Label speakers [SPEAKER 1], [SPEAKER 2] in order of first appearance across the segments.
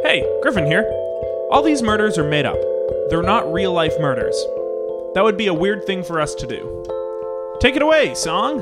[SPEAKER 1] Hey, Griffin here. All these murders are made up. They're not real-life murders. That would be a weird thing for us to do. Take it away, song!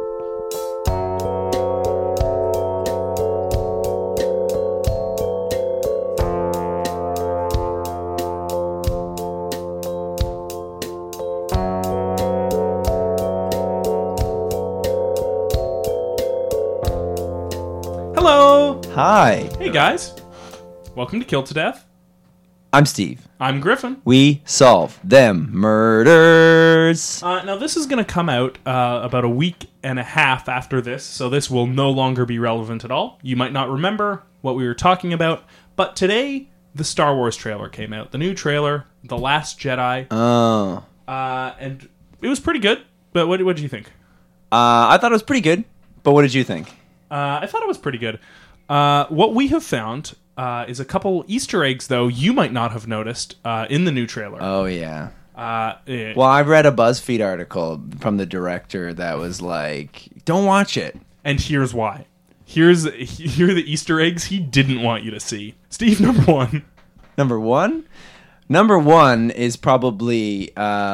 [SPEAKER 1] Hello!
[SPEAKER 2] Hi,
[SPEAKER 1] Hey guys. Welcome to Kill to Death.
[SPEAKER 2] I'm Steve.
[SPEAKER 1] I'm Griffin.
[SPEAKER 2] We solve them murders.
[SPEAKER 1] Now this is going to come out about a week and a half after this, so this will no longer be relevant at all. You might not remember what we were talking about, but today the Star Wars trailer came out. The new trailer, The Last Jedi.
[SPEAKER 2] Oh.
[SPEAKER 1] And it was pretty good, but what did you think?
[SPEAKER 2] I thought it was pretty good, but what did you think?
[SPEAKER 1] I thought it was pretty good. What we have found is a couple Easter eggs, though, you might not have noticed in the new trailer.
[SPEAKER 2] Oh, yeah.
[SPEAKER 1] Well,
[SPEAKER 2] Well, I read a BuzzFeed article from the director that was like, don't watch it.
[SPEAKER 1] and here's why. Here are the Easter eggs he didn't want you to see. Steve, number one.
[SPEAKER 2] Number one? Number one is probably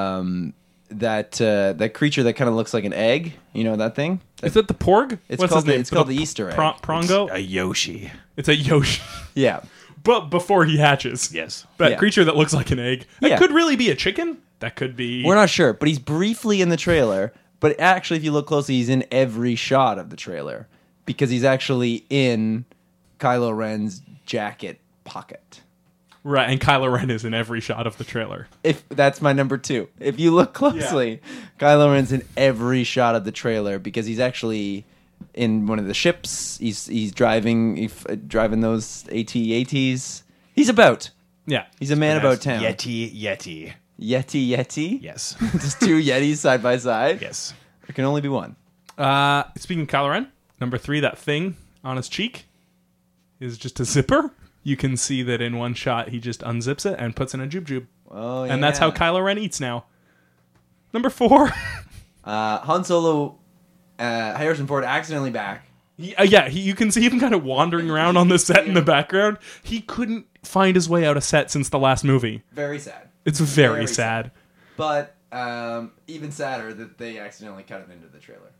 [SPEAKER 2] that creature that kind of looks like an egg. You know that thing?
[SPEAKER 1] Is it the Porg?
[SPEAKER 2] It's
[SPEAKER 1] What's
[SPEAKER 2] called
[SPEAKER 1] his name?
[SPEAKER 2] it's called the Easter egg.
[SPEAKER 1] Prongo?
[SPEAKER 3] A Yoshi.
[SPEAKER 1] It's a Yoshi.
[SPEAKER 2] Yeah.
[SPEAKER 1] But before he hatches.
[SPEAKER 3] Yes.
[SPEAKER 1] That
[SPEAKER 2] Yeah.
[SPEAKER 1] creature that looks like an egg. That
[SPEAKER 2] Yeah.
[SPEAKER 1] could really be a chicken. That could be...
[SPEAKER 2] We're not sure, but he's briefly in the trailer. But actually, if you look closely, he's in every shot of the trailer because he's actually in Kylo Ren's jacket pocket.
[SPEAKER 1] Right, and Kylo Ren is in every shot of the trailer.
[SPEAKER 2] If that's my number two. If you look closely, Kylo Ren's in every shot of the trailer because he's actually in one of the ships. He's driving those AT-ATs. He's about.
[SPEAKER 1] Yeah.
[SPEAKER 2] He's a man about town.
[SPEAKER 3] Yeti.
[SPEAKER 2] Yeti.
[SPEAKER 3] Yes.
[SPEAKER 2] Just two Yetis side by side.
[SPEAKER 3] Yes.
[SPEAKER 2] There can only be one.
[SPEAKER 1] Speaking of Kylo Ren, number three, that thing on his cheek is just a zipper. You can see that in one shot he just unzips it and puts in a jube.
[SPEAKER 2] Oh, yeah.
[SPEAKER 1] And that's how Kylo Ren eats now. Number four.
[SPEAKER 2] Han Solo, Harrison Ford accidentally back.
[SPEAKER 1] You can see him kind of wandering around on the set in the background. He couldn't find his way out of set since the last movie.
[SPEAKER 2] Very sad.
[SPEAKER 1] It's very
[SPEAKER 2] Very
[SPEAKER 1] sad.
[SPEAKER 2] But even sadder that they accidentally cut him into the trailer.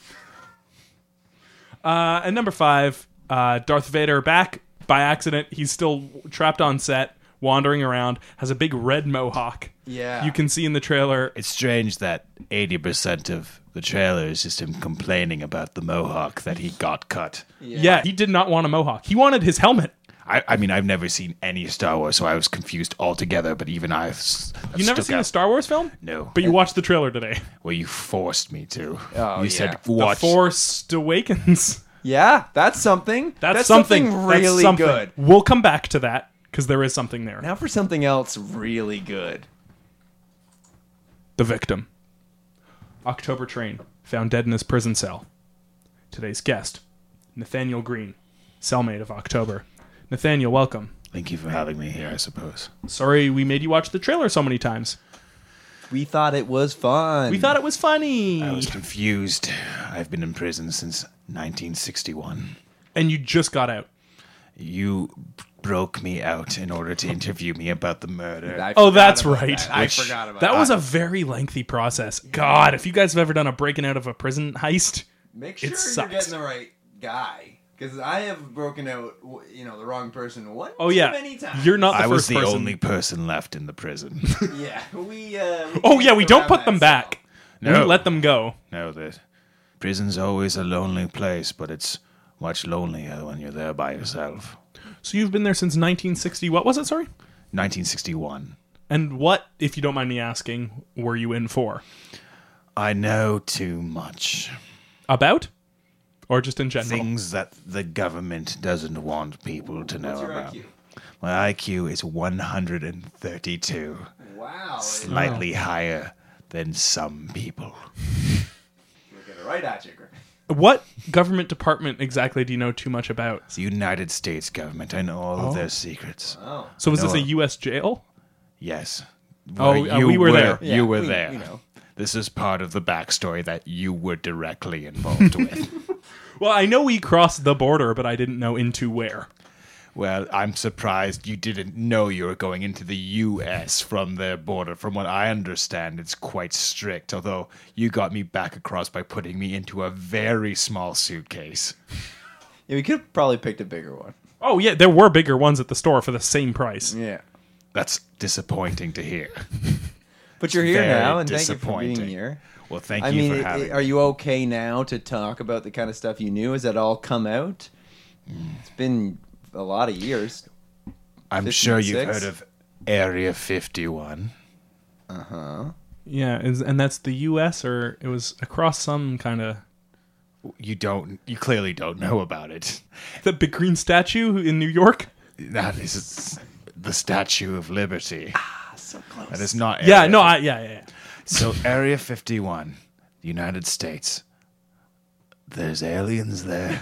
[SPEAKER 1] And number five, Darth Vader back by accident. He's still trapped on set, wandering around, has a big red mohawk.
[SPEAKER 2] Yeah.
[SPEAKER 1] You can see in the trailer.
[SPEAKER 3] It's strange that 80% of the trailer is just him complaining about the mohawk that he got cut.
[SPEAKER 1] Yeah, he did not want a mohawk. He wanted his helmet.
[SPEAKER 3] I mean, I've never seen any Star Wars, so I was confused altogether, but even I've
[SPEAKER 1] You never seen a Star Wars film?
[SPEAKER 3] No.
[SPEAKER 1] But you watched the trailer today.
[SPEAKER 3] Well, you forced me to.
[SPEAKER 2] Oh,
[SPEAKER 3] you said,
[SPEAKER 2] yeah.
[SPEAKER 3] watch.
[SPEAKER 1] The Force Awakens.
[SPEAKER 2] Yeah, that's something.
[SPEAKER 1] That's something
[SPEAKER 2] really
[SPEAKER 1] That's something.
[SPEAKER 2] good.
[SPEAKER 1] We'll come back to that because there is something there.
[SPEAKER 2] Now for something else really good.
[SPEAKER 1] The victim. October Train, found dead in his prison cell. Today's guest, Nathaniel Green, cellmate of October. Nathaniel, welcome.
[SPEAKER 3] Thank you for having me here, I suppose.
[SPEAKER 1] Sorry we made you watch the trailer so many times.
[SPEAKER 2] We thought it was fun.
[SPEAKER 1] We thought it was funny.
[SPEAKER 3] I was confused. I've been in prison since 1961.
[SPEAKER 1] And you just got out.
[SPEAKER 3] You broke me out in order to interview me about the murder.
[SPEAKER 2] I
[SPEAKER 1] Oh,
[SPEAKER 2] forgot
[SPEAKER 1] that's
[SPEAKER 2] about
[SPEAKER 1] right.
[SPEAKER 2] that. I
[SPEAKER 3] Which-
[SPEAKER 2] forgot about
[SPEAKER 1] That
[SPEAKER 2] that.
[SPEAKER 1] was a very lengthy process. God, if you guys have ever done a breaking out of a prison heist,
[SPEAKER 2] Make sure
[SPEAKER 1] it
[SPEAKER 2] you're
[SPEAKER 1] sucks.
[SPEAKER 2] getting the right guy. Because I have broken out, the wrong person one
[SPEAKER 1] oh
[SPEAKER 2] too
[SPEAKER 1] yeah,
[SPEAKER 2] many times.
[SPEAKER 1] you're not the
[SPEAKER 3] I was
[SPEAKER 1] first
[SPEAKER 3] the
[SPEAKER 1] person.
[SPEAKER 3] only person left in the prison.
[SPEAKER 2] Yeah, we
[SPEAKER 1] Oh yeah, we
[SPEAKER 2] danced
[SPEAKER 1] don't
[SPEAKER 2] around
[SPEAKER 1] put
[SPEAKER 2] that
[SPEAKER 1] them
[SPEAKER 2] cell.
[SPEAKER 1] back. We
[SPEAKER 3] No.
[SPEAKER 1] let them go.
[SPEAKER 3] No, that prison's always a lonely place, but it's much lonelier when you're there by yourself.
[SPEAKER 1] So you've been there since 1960. What was it? Sorry.
[SPEAKER 3] 1961.
[SPEAKER 1] And what, if you don't mind me asking, were you in for?
[SPEAKER 3] I know too much.
[SPEAKER 1] About? Or just in general?
[SPEAKER 3] Things that the government doesn't want people to know
[SPEAKER 2] What's your
[SPEAKER 3] about.
[SPEAKER 2] IQ?
[SPEAKER 3] My IQ is 132.
[SPEAKER 2] Wow.
[SPEAKER 3] Slightly higher than some people.
[SPEAKER 2] Looking right at you, Griffin.
[SPEAKER 1] What government department exactly do you know too much about?
[SPEAKER 3] It's the United States government. I know all of their secrets.
[SPEAKER 2] Oh.
[SPEAKER 1] So was
[SPEAKER 3] No.
[SPEAKER 1] this a U.S. jail?
[SPEAKER 3] Yes.
[SPEAKER 1] Oh, we were there.
[SPEAKER 2] Yeah,
[SPEAKER 3] You were
[SPEAKER 2] we-
[SPEAKER 3] there.
[SPEAKER 2] you know.
[SPEAKER 3] This is part of the backstory that you were directly involved with.
[SPEAKER 1] Well, I know we crossed the border, but I didn't know into where.
[SPEAKER 3] Well, I'm surprised you didn't know you were going into the U.S. from their border. From what I understand, it's quite strict, although you got me back across by putting me into a very small suitcase.
[SPEAKER 2] Yeah, we could have probably picked a bigger one.
[SPEAKER 1] Oh yeah, there were bigger ones at the store for the same price.
[SPEAKER 2] Yeah.
[SPEAKER 3] That's disappointing to hear.
[SPEAKER 2] But you're here
[SPEAKER 3] Very
[SPEAKER 2] now, and thank you for being
[SPEAKER 3] disappointing.
[SPEAKER 2] here.
[SPEAKER 3] Well, thank
[SPEAKER 2] I
[SPEAKER 3] you
[SPEAKER 2] mean,
[SPEAKER 3] for having
[SPEAKER 2] are you okay now to talk about the kind of stuff you knew? Has that all come out? It's been a lot of years.
[SPEAKER 3] I'm sure you've
[SPEAKER 2] 56?
[SPEAKER 3] heard of Area 51.
[SPEAKER 1] Yeah, and that's the U.S. or it was across some kind of
[SPEAKER 3] You clearly don't know about it.
[SPEAKER 1] the big green statue in New York.
[SPEAKER 3] That is the Statue of Liberty.
[SPEAKER 2] So close.
[SPEAKER 3] That is not
[SPEAKER 1] Yeah,
[SPEAKER 3] Area
[SPEAKER 1] no, yeah.
[SPEAKER 3] So Area 51, the United States. There's aliens there.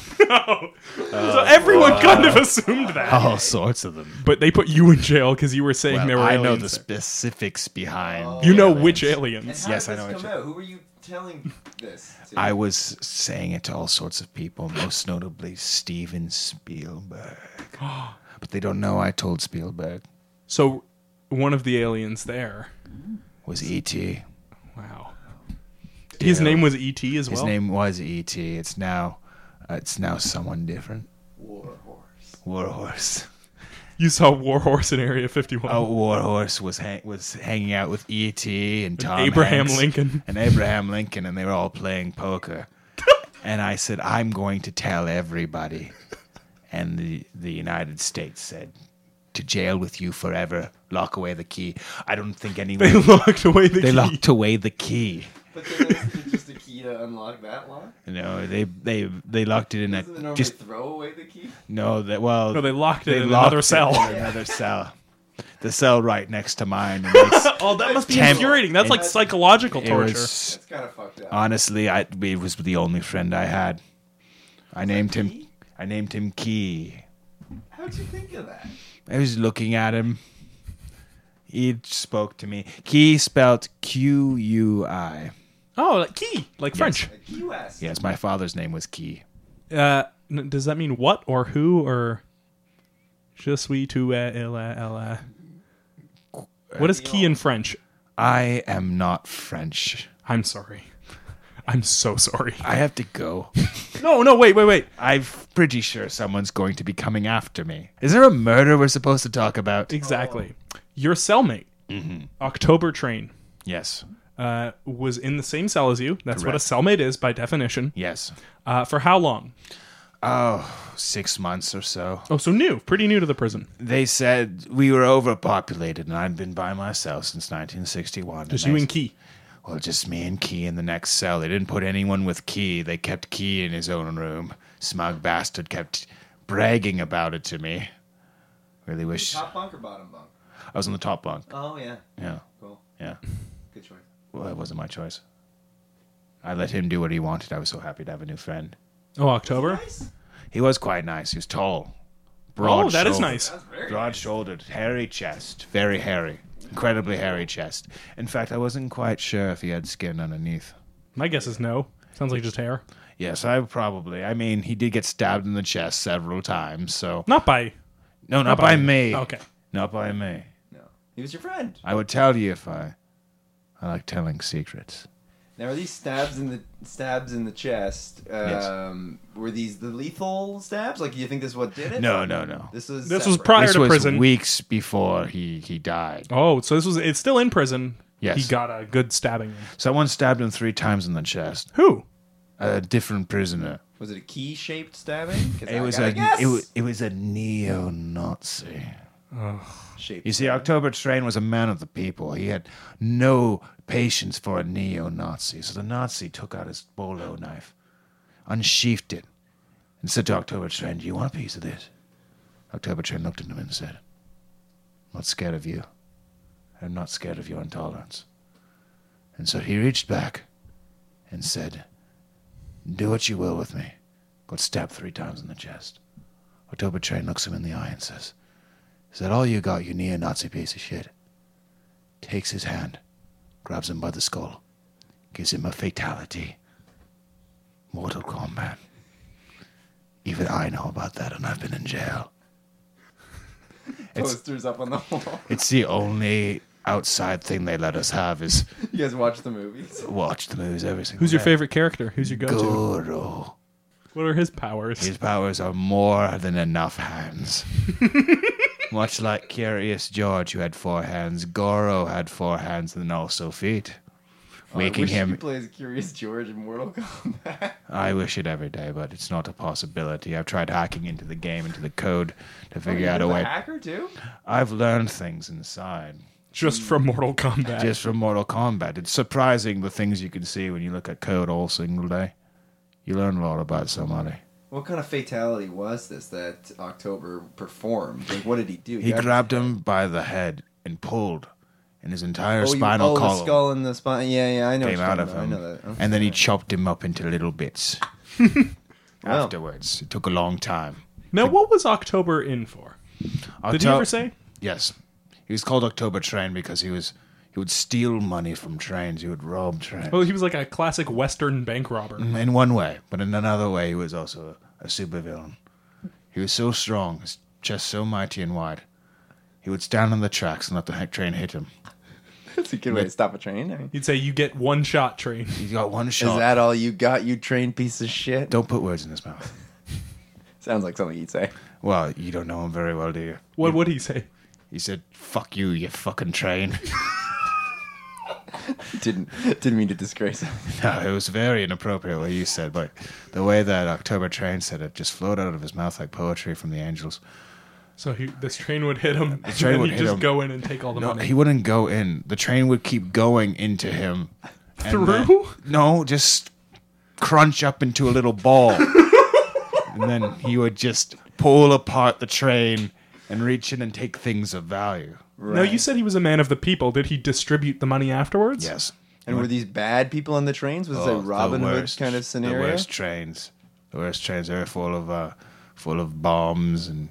[SPEAKER 1] So everyone kind of assumed that,
[SPEAKER 3] All sorts of them.
[SPEAKER 1] but they put you in jail because you were saying
[SPEAKER 3] Well,
[SPEAKER 1] there were
[SPEAKER 3] I
[SPEAKER 1] aliens.
[SPEAKER 3] know the
[SPEAKER 1] there.
[SPEAKER 3] specifics behind.
[SPEAKER 1] You know
[SPEAKER 3] aliens.
[SPEAKER 1] which
[SPEAKER 2] And
[SPEAKER 1] aliens.
[SPEAKER 2] how
[SPEAKER 3] Yes,
[SPEAKER 2] did
[SPEAKER 3] I know
[SPEAKER 2] this
[SPEAKER 3] what
[SPEAKER 2] come
[SPEAKER 3] you-
[SPEAKER 2] out? Who were you telling this to?
[SPEAKER 3] I was saying it to all sorts of people, most notably Steven Spielberg. But they don't know I told Spielberg.
[SPEAKER 1] So one of the aliens there.
[SPEAKER 3] Was E.T.
[SPEAKER 1] Wow. His name was E.T. as well.
[SPEAKER 3] His name was E.T. It's now someone different.
[SPEAKER 2] Warhorse.
[SPEAKER 3] Warhorse.
[SPEAKER 1] You saw Warhorse in Area 51.
[SPEAKER 3] Oh, Warhorse was hanging out with E.T. and Tom
[SPEAKER 1] Abraham
[SPEAKER 3] Hanks
[SPEAKER 1] Lincoln.
[SPEAKER 3] and Abraham Lincoln, and they were all playing poker. And I said, I'm going to tell everybody. And the United States said, to jail with you forever. Lock away the key. I don't think anyone.
[SPEAKER 1] They locked away the
[SPEAKER 3] They
[SPEAKER 1] key.
[SPEAKER 3] locked away the key.
[SPEAKER 2] But there's just a key to unlock that lock?
[SPEAKER 3] You know, they locked it in
[SPEAKER 2] Doesn't they
[SPEAKER 3] a
[SPEAKER 2] normally
[SPEAKER 3] just
[SPEAKER 2] throw away the key?
[SPEAKER 3] no that well
[SPEAKER 1] No, they locked it in
[SPEAKER 3] locked
[SPEAKER 1] another cell.
[SPEAKER 3] in another cell. The cell right next to mine. And it's,
[SPEAKER 1] Oh, that must be
[SPEAKER 3] Temp-
[SPEAKER 1] infuriating. That's like psychological
[SPEAKER 3] it
[SPEAKER 1] torture.
[SPEAKER 3] was
[SPEAKER 2] That's kind of fucked up.
[SPEAKER 3] honestly, it was the only friend I had. I named him.
[SPEAKER 2] Key?
[SPEAKER 3] I named him Key.
[SPEAKER 2] How'd you think of that?
[SPEAKER 3] I was looking at him. He spoke to me. Key spelt Q-U-I.
[SPEAKER 1] Oh, like key, like French.
[SPEAKER 2] Like Key West.
[SPEAKER 3] Yes, my father's name was Key.
[SPEAKER 1] Does that mean what or who or je suis tu es elle? What is key in French?
[SPEAKER 3] I am not French.
[SPEAKER 1] I'm sorry. I'm so sorry.
[SPEAKER 3] I have to go.
[SPEAKER 1] No, wait.
[SPEAKER 3] I'm pretty sure someone's going to be coming after me. Is there a murder we're supposed to talk about?
[SPEAKER 1] Exactly. Your cellmate, October Train,
[SPEAKER 3] Yes.
[SPEAKER 1] was in the same cell as you. That's what a
[SPEAKER 3] Correct.
[SPEAKER 1] cellmate is by definition.
[SPEAKER 3] Yes.
[SPEAKER 1] For how long?
[SPEAKER 3] Oh, 6 months or so.
[SPEAKER 1] Oh, so new. Pretty new to the prison.
[SPEAKER 3] They said we were overpopulated, and I'd been by myself since 1961.
[SPEAKER 1] Just
[SPEAKER 3] and
[SPEAKER 1] you
[SPEAKER 3] they-
[SPEAKER 1] and Key.
[SPEAKER 3] Well, just me and Key in the next cell. They didn't put anyone with Key. They kept Key in his own room. Smug bastard kept bragging about it to me. Really wish
[SPEAKER 2] Top bunk or bottom bunk?
[SPEAKER 3] I was on the top bunk.
[SPEAKER 2] Oh, yeah.
[SPEAKER 3] Yeah,
[SPEAKER 2] Cool.
[SPEAKER 3] yeah.
[SPEAKER 2] Good choice.
[SPEAKER 3] Well, that wasn't my choice. I let him do what he wanted. I was so happy to have a new friend.
[SPEAKER 1] Oh, October?
[SPEAKER 2] Nice.
[SPEAKER 3] He was quite nice. He was tall,
[SPEAKER 1] Oh, that is
[SPEAKER 3] broad-shouldered.
[SPEAKER 1] nice.
[SPEAKER 2] That's very nice.
[SPEAKER 3] Broad-shouldered, hairy chest, very hairy, incredibly hairy chest. In fact, I wasn't quite sure if he had skin underneath.
[SPEAKER 1] My guess is no. Sounds like just hair.
[SPEAKER 3] Yes, I probably. I mean, he did get stabbed in the chest several times, so
[SPEAKER 1] Not by.
[SPEAKER 3] no, not by me.
[SPEAKER 1] Okay.
[SPEAKER 3] Not by me.
[SPEAKER 2] No. He was your friend.
[SPEAKER 3] I would tell you if I like telling secrets.
[SPEAKER 2] Now, are these stabs in the chest? Were these the lethal stabs? Like, you think this is what did it?
[SPEAKER 3] No.
[SPEAKER 2] This was
[SPEAKER 1] This was prior
[SPEAKER 3] This
[SPEAKER 1] to
[SPEAKER 3] was
[SPEAKER 1] prison.
[SPEAKER 3] weeks before he died.
[SPEAKER 1] Oh, so it's still in prison.
[SPEAKER 3] Yes.
[SPEAKER 1] He got a good stabbing.
[SPEAKER 3] Someone stabbed him 3 times in the chest.
[SPEAKER 1] Who?
[SPEAKER 3] A different prisoner.
[SPEAKER 2] Was it a key-shaped stabbing? 'Cause
[SPEAKER 3] It
[SPEAKER 2] I
[SPEAKER 3] was
[SPEAKER 2] gotta guess.
[SPEAKER 3] it was a neo-Nazi.
[SPEAKER 2] Shaped
[SPEAKER 3] You see, October Train was a man of the people. He had no patience for a neo-Nazi. So the Nazi took out his bolo knife, unsheathed it, and said to October Train, "Do you want a piece of this?" October Train looked at him and said, "I'm not scared of you. I'm not scared of your intolerance." And so he reached back and said, "Do what you will with me." Got stabbed 3 times in the chest. October Train looks him in the eye and says, "Is that all you got, you neo-Nazi piece of shit?" Takes his hand, grabs him by the skull, gives him a fatality. Mortal Kombat. Even I know about that, and I've been in jail.
[SPEAKER 2] posters up on the wall.
[SPEAKER 3] It's the only outside thing they let us have is
[SPEAKER 2] You guys watch the movies?
[SPEAKER 3] watch the movies every single
[SPEAKER 1] Who's your
[SPEAKER 3] day.
[SPEAKER 1] favorite character? Who's your go-to?
[SPEAKER 3] Goro.
[SPEAKER 1] What are his powers?
[SPEAKER 3] His powers are more than enough hands. Much like Curious George, who had 4 hands, Goro had 4 hands and also feet. Making
[SPEAKER 2] I wish
[SPEAKER 3] him...
[SPEAKER 2] you play as Curious George in Mortal Kombat.
[SPEAKER 3] I wish it every day, but it's not a possibility. I've tried hacking into the game, into the code, to figure out a way.
[SPEAKER 2] Hacker too?
[SPEAKER 3] I've learned things inside.
[SPEAKER 1] Just from Mortal Kombat.
[SPEAKER 3] Just from Mortal Kombat. It's surprising the things you can see when you look at code all single day. You learn a lot about somebody.
[SPEAKER 2] What kind of fatality was this that October performed? Like, what did he do?
[SPEAKER 3] He grabbed him by the head and pulled, and his entire
[SPEAKER 2] the
[SPEAKER 3] spinal column
[SPEAKER 2] skull and the spine. Yeah, I know.
[SPEAKER 3] came
[SPEAKER 2] what you're
[SPEAKER 3] out of
[SPEAKER 2] talking
[SPEAKER 3] him.
[SPEAKER 2] about. I know that. Okay.
[SPEAKER 3] And then he chopped him up into little bits.
[SPEAKER 2] Wow.
[SPEAKER 3] Afterwards. It took a long time.
[SPEAKER 1] Now, what was October in for? Did he ever say?
[SPEAKER 3] Yes. He was called October Train because he would steal money from trains. He would rob trains.
[SPEAKER 1] Oh, he was like a classic Western bank robber.
[SPEAKER 3] In one way, but in another way, he was also a supervillain. He was so strong, his chest so mighty and wide. He would stand on the tracks and let the train hit him.
[SPEAKER 2] That's a good way to stop a train. I mean,
[SPEAKER 1] He'd say, "You get one shot, train."
[SPEAKER 3] He's got one
[SPEAKER 2] is
[SPEAKER 3] shot.
[SPEAKER 2] that all you got, you train piece of shit?
[SPEAKER 3] Don't put words in his mouth.
[SPEAKER 2] Sounds like something you'd say.
[SPEAKER 3] Well, you don't know him very well, do you?
[SPEAKER 1] What would he say?
[SPEAKER 3] He said, "Fuck you, you fucking train."
[SPEAKER 2] Didn't mean to disgrace him.
[SPEAKER 3] No, it was very inappropriate what you said, but the way that October Train said it just flowed out of his mouth like poetry from the angels.
[SPEAKER 1] So this train would hit him, and
[SPEAKER 3] train
[SPEAKER 1] then
[SPEAKER 3] would
[SPEAKER 1] he'd
[SPEAKER 3] hit
[SPEAKER 1] just
[SPEAKER 3] him.
[SPEAKER 1] go in and take all the
[SPEAKER 3] No,
[SPEAKER 1] money.
[SPEAKER 3] he wouldn't go in. The train would keep going into him. and
[SPEAKER 1] Through?
[SPEAKER 3] then- no, just crunch up into a little ball. And then he would just pull apart the train and reach in and take things of value.
[SPEAKER 1] Now, you said he was a man of the people. Did he distribute the money afterwards?
[SPEAKER 3] Yes.
[SPEAKER 2] And were these bad people on the trains? Was this a
[SPEAKER 3] Oh,
[SPEAKER 2] Robin
[SPEAKER 3] the
[SPEAKER 2] Hood
[SPEAKER 3] worst-
[SPEAKER 2] kind of scenario?
[SPEAKER 3] The worst trains. The worst trains. They're full of bombs and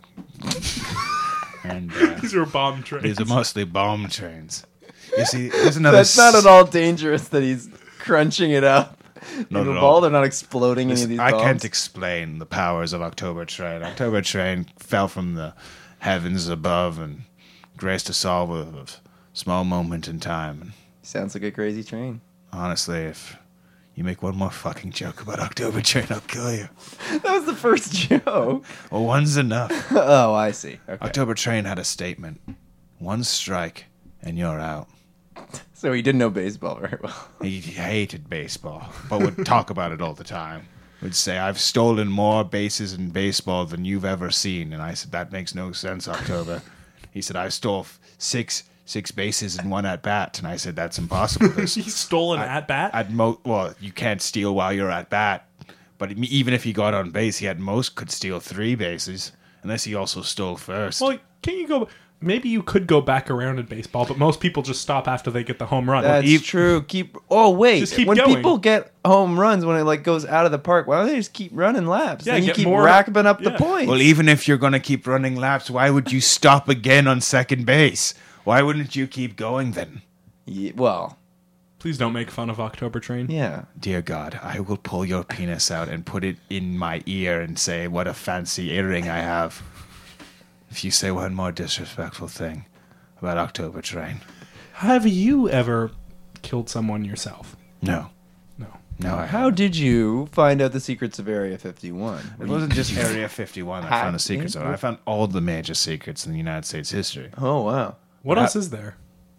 [SPEAKER 1] These were bomb trains.
[SPEAKER 3] these are mostly bomb trains. You see, there's another.
[SPEAKER 2] That's not at all dangerous that he's crunching it up.
[SPEAKER 3] Not
[SPEAKER 2] in a
[SPEAKER 3] at
[SPEAKER 2] ball,
[SPEAKER 3] all.
[SPEAKER 2] they're not exploding any of these
[SPEAKER 3] I
[SPEAKER 2] bombs.
[SPEAKER 3] can't explain the powers of October Train. October Train fell from the heavens above and graced us all with a small moment in time. And
[SPEAKER 2] Sounds like a crazy train.
[SPEAKER 3] honestly, if you make one more fucking joke about October Train, I'll kill you.
[SPEAKER 2] That was the first joke.
[SPEAKER 3] Well, one's enough.
[SPEAKER 2] Oh, I see. Okay.
[SPEAKER 3] October Train had a statement. One strike and you're out.
[SPEAKER 2] So he didn't know baseball very well.
[SPEAKER 3] He hated baseball, but would talk about it all the time. Would say, "I've stolen more bases in baseball than you've ever seen." And I said, "That makes no sense, October." He said, "I stole six bases in one at bat." And I said, "That's impossible."
[SPEAKER 1] He stole an at-bat?
[SPEAKER 3] Well, you can't steal while you're at bat. But even if he got on base, he could steal 3 bases, unless he also stole first.
[SPEAKER 1] Well, can you go... Maybe you could go back around in baseball, but most people just stop after they get the home run.
[SPEAKER 2] That's true. Oh wait,
[SPEAKER 1] Just keep
[SPEAKER 2] when
[SPEAKER 1] going.
[SPEAKER 2] people get home runs when it like goes out of the park, why don't they just keep running laps?
[SPEAKER 1] Yeah,
[SPEAKER 2] Then you
[SPEAKER 1] get
[SPEAKER 2] keep
[SPEAKER 1] more-
[SPEAKER 2] racking up the
[SPEAKER 1] yeah.
[SPEAKER 2] points.
[SPEAKER 3] Well, even if you're going to keep running laps, why would you stop again on second base? Why wouldn't you keep going then?
[SPEAKER 2] well,
[SPEAKER 1] Please don't make fun of October Train.
[SPEAKER 2] yeah.
[SPEAKER 3] Dear God, I will pull your penis out and put it in my ear and say, "What a fancy earring I have." If you say one more disrespectful thing about October Train.
[SPEAKER 1] Have you ever killed someone yourself?
[SPEAKER 3] No.
[SPEAKER 1] No.
[SPEAKER 3] No, I
[SPEAKER 2] How
[SPEAKER 3] haven't.
[SPEAKER 2] did you find out the secrets of Area 51?
[SPEAKER 3] It wasn't just Area 51 that I found the
[SPEAKER 2] Hacked
[SPEAKER 3] secrets
[SPEAKER 2] in?
[SPEAKER 3] of. I found all the major secrets in the United States history.
[SPEAKER 2] Oh wow.
[SPEAKER 1] What else is there?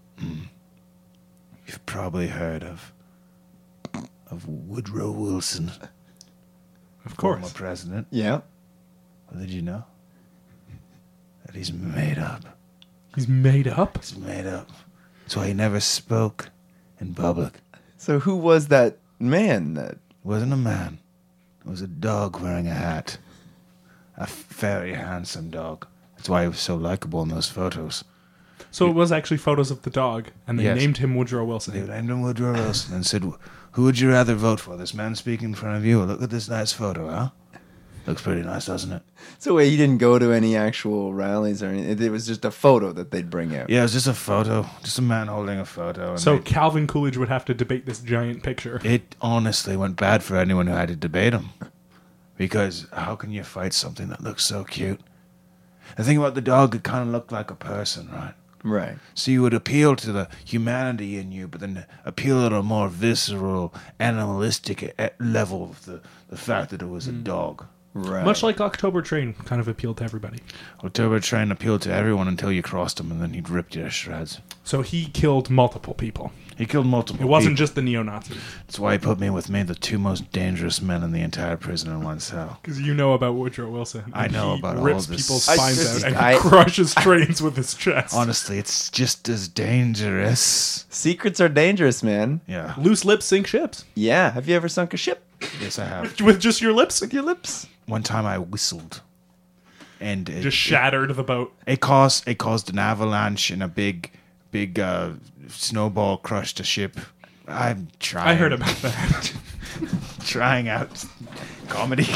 [SPEAKER 3] You've probably heard of Woodrow Wilson,
[SPEAKER 1] Of
[SPEAKER 3] former
[SPEAKER 1] course.
[SPEAKER 3] president.
[SPEAKER 2] Yeah.
[SPEAKER 3] Well, did you know that he's made up?
[SPEAKER 1] He's made up?
[SPEAKER 3] He's made up. That's why he never spoke in public.
[SPEAKER 2] So who was that man that
[SPEAKER 3] It wasn't a man. It was a dog wearing a hat. A very handsome dog. That's why he was so likable in those photos.
[SPEAKER 1] So it was actually photos of the dog, and they
[SPEAKER 3] Yes.
[SPEAKER 1] named him Woodrow Wilson.
[SPEAKER 3] They named him Woodrow Wilson and said, "Who would you rather vote for? This man speaking in front of you, or look at this nice photo, huh? Looks pretty nice, doesn't it?"
[SPEAKER 2] So wait, he didn't go to any actual rallies or anything. It was just a photo that they'd bring out.
[SPEAKER 3] Yeah, it was just a photo. Just a man holding a photo. And
[SPEAKER 1] So Calvin Coolidge would have to debate this giant picture.
[SPEAKER 3] it honestly went bad for anyone who had to debate him. Because how can you fight something that looks so cute? The thing about the dog, it kind of looked like a person, right?
[SPEAKER 2] Right.
[SPEAKER 3] So you would appeal to the humanity in you, but then appeal at a more visceral, animalistic level of the fact that it was a dog.
[SPEAKER 2] Right.
[SPEAKER 1] Much like October Train kind of appealed to everybody.
[SPEAKER 3] October Train appealed to everyone until you crossed him, and then he'd ripped you to shreds.
[SPEAKER 1] So he killed multiple people.
[SPEAKER 3] He killed multiple
[SPEAKER 1] It wasn't
[SPEAKER 3] people.
[SPEAKER 1] just the neo-Nazis.
[SPEAKER 3] That's why he put me with the two most dangerous men in the entire prison in one cell.
[SPEAKER 1] Because you know about Woodrow Wilson.
[SPEAKER 3] I
[SPEAKER 1] and
[SPEAKER 3] know
[SPEAKER 1] he
[SPEAKER 3] about all
[SPEAKER 1] rips
[SPEAKER 3] this.
[SPEAKER 1] people's
[SPEAKER 2] I
[SPEAKER 1] spines
[SPEAKER 2] just-
[SPEAKER 1] out and
[SPEAKER 2] I-
[SPEAKER 1] crushes trains with his chest.
[SPEAKER 3] Honestly, it's just as dangerous.
[SPEAKER 2] Secrets are dangerous, man.
[SPEAKER 3] Yeah.
[SPEAKER 1] Loose lips sink ships.
[SPEAKER 2] Yeah. Have you ever sunk a ship
[SPEAKER 3] Yes, I have.
[SPEAKER 1] With just your lips?
[SPEAKER 2] with your lips?
[SPEAKER 3] One time I whistled, and
[SPEAKER 1] Just shattered the boat.
[SPEAKER 3] it caused an avalanche, and a big snowball crushed a ship. I'm trying.
[SPEAKER 1] I heard about that.
[SPEAKER 3] Trying out comedy.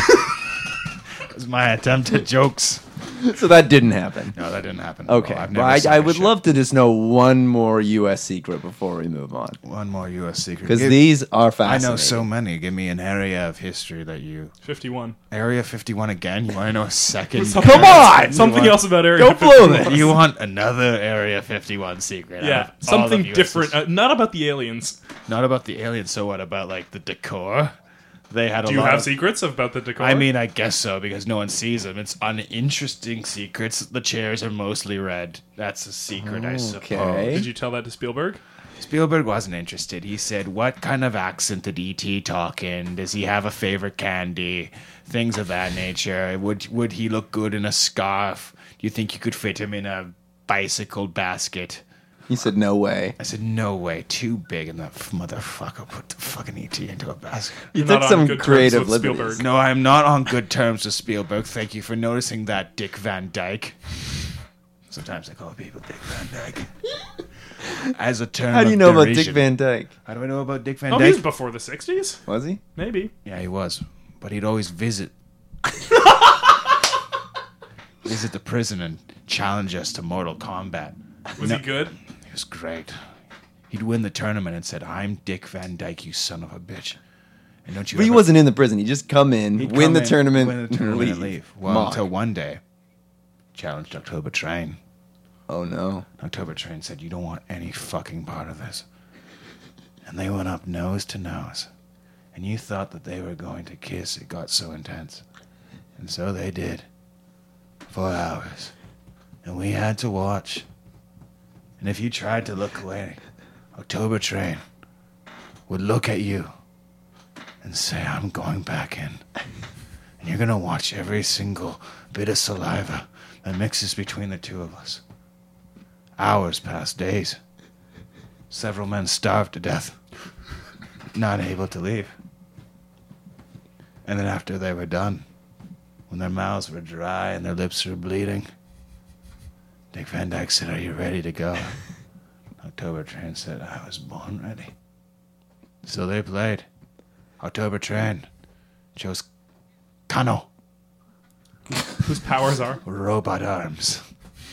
[SPEAKER 3] It was my attempt at jokes.
[SPEAKER 2] So that didn't happen.
[SPEAKER 3] No, that didn't happen.
[SPEAKER 2] Okay.
[SPEAKER 3] Well, I've
[SPEAKER 2] Well,
[SPEAKER 3] never sunk
[SPEAKER 2] I
[SPEAKER 3] a
[SPEAKER 2] would
[SPEAKER 3] ship.
[SPEAKER 2] love to just know one more U.S. secret before we move on.
[SPEAKER 3] one more U.S. secret.
[SPEAKER 2] Because
[SPEAKER 3] Give-
[SPEAKER 2] these are
[SPEAKER 3] I
[SPEAKER 2] fascinating.
[SPEAKER 3] know so many. Give me an area of history that you.
[SPEAKER 1] 51.
[SPEAKER 3] Area 51 again? You want to know a second?
[SPEAKER 2] Come on!
[SPEAKER 1] Something else about Area
[SPEAKER 2] Don't
[SPEAKER 1] 51.
[SPEAKER 2] blow this.
[SPEAKER 3] You want another Area 51 secret?
[SPEAKER 1] Yeah,
[SPEAKER 3] out of all
[SPEAKER 1] something
[SPEAKER 3] of US's
[SPEAKER 1] different. Not about the aliens.
[SPEAKER 3] Not about the aliens. So what about like the decor? They had
[SPEAKER 1] Do
[SPEAKER 3] a
[SPEAKER 1] you
[SPEAKER 3] lot
[SPEAKER 1] have
[SPEAKER 3] of,
[SPEAKER 1] secrets about the decor?
[SPEAKER 3] I mean, I guess so because no one sees them. It's uninteresting secrets. The chairs are mostly red. That's a secret, I suppose.
[SPEAKER 2] Okay.
[SPEAKER 1] Did you tell that to Spielberg?
[SPEAKER 3] Spielberg wasn't interested. He said, "What kind of accent did E.T. talk in? Does he have a favorite candy? Things of that nature. Would he look good in a scarf? Do you think you could fit him in a bicycle basket?"
[SPEAKER 2] He said, no way.
[SPEAKER 3] I said, "No way, too big." And that motherfucker put the fucking E.T. into a basket.
[SPEAKER 2] You
[SPEAKER 1] You're
[SPEAKER 2] took
[SPEAKER 1] not on
[SPEAKER 2] some
[SPEAKER 1] good terms
[SPEAKER 2] creative
[SPEAKER 1] with
[SPEAKER 2] liberties.
[SPEAKER 1] Spielberg.
[SPEAKER 3] No, I'm not on good terms with Spielberg. Thank you for noticing that, Dick Van Dyke. Sometimes I call people Dick Van Dyke. As a term
[SPEAKER 2] How do you
[SPEAKER 3] of
[SPEAKER 2] know about
[SPEAKER 3] derision.
[SPEAKER 2] Dick Van Dyke?
[SPEAKER 3] How do I know about Dick Van
[SPEAKER 1] Oh,
[SPEAKER 3] Dyke?
[SPEAKER 1] he was before the 60s?
[SPEAKER 2] Was he?
[SPEAKER 1] Maybe.
[SPEAKER 3] Yeah, he was. But he'd always visit the prison and challenge us to Mortal Kombat.
[SPEAKER 1] Was
[SPEAKER 3] No.
[SPEAKER 1] he good?
[SPEAKER 3] He was great. He'd win the tournament and said, "I'm Dick Van Dyke, you son of a bitch." And don't you
[SPEAKER 2] But he
[SPEAKER 3] ever-
[SPEAKER 2] wasn't in the prison. He just come in,
[SPEAKER 3] He'd
[SPEAKER 2] win
[SPEAKER 3] come
[SPEAKER 2] the
[SPEAKER 3] in,
[SPEAKER 2] tournament,
[SPEAKER 3] win the tournament and leave. Well,
[SPEAKER 2] Mock.
[SPEAKER 3] until one day, challenged October Train.
[SPEAKER 2] Oh no.
[SPEAKER 3] October Train said, "You don't want any fucking part of this." And they went up nose to nose. And you thought that they were going to kiss. It got so intense. And so they did. For hours. And we had to watch. And if you tried to look away, October Train would look at you and say, "I'm going back in." And you're going to watch every single bit of saliva that mixes between the two of us. Hours passed days. Several men starved to death, not able to leave. And then after they were done, when their mouths were dry and their lips were bleeding, Dick Van Dyke said, "Are you ready to go?" October Train said, "I was born ready." So they played. October Train chose Kano,
[SPEAKER 1] Whose powers are?
[SPEAKER 3] robot arms.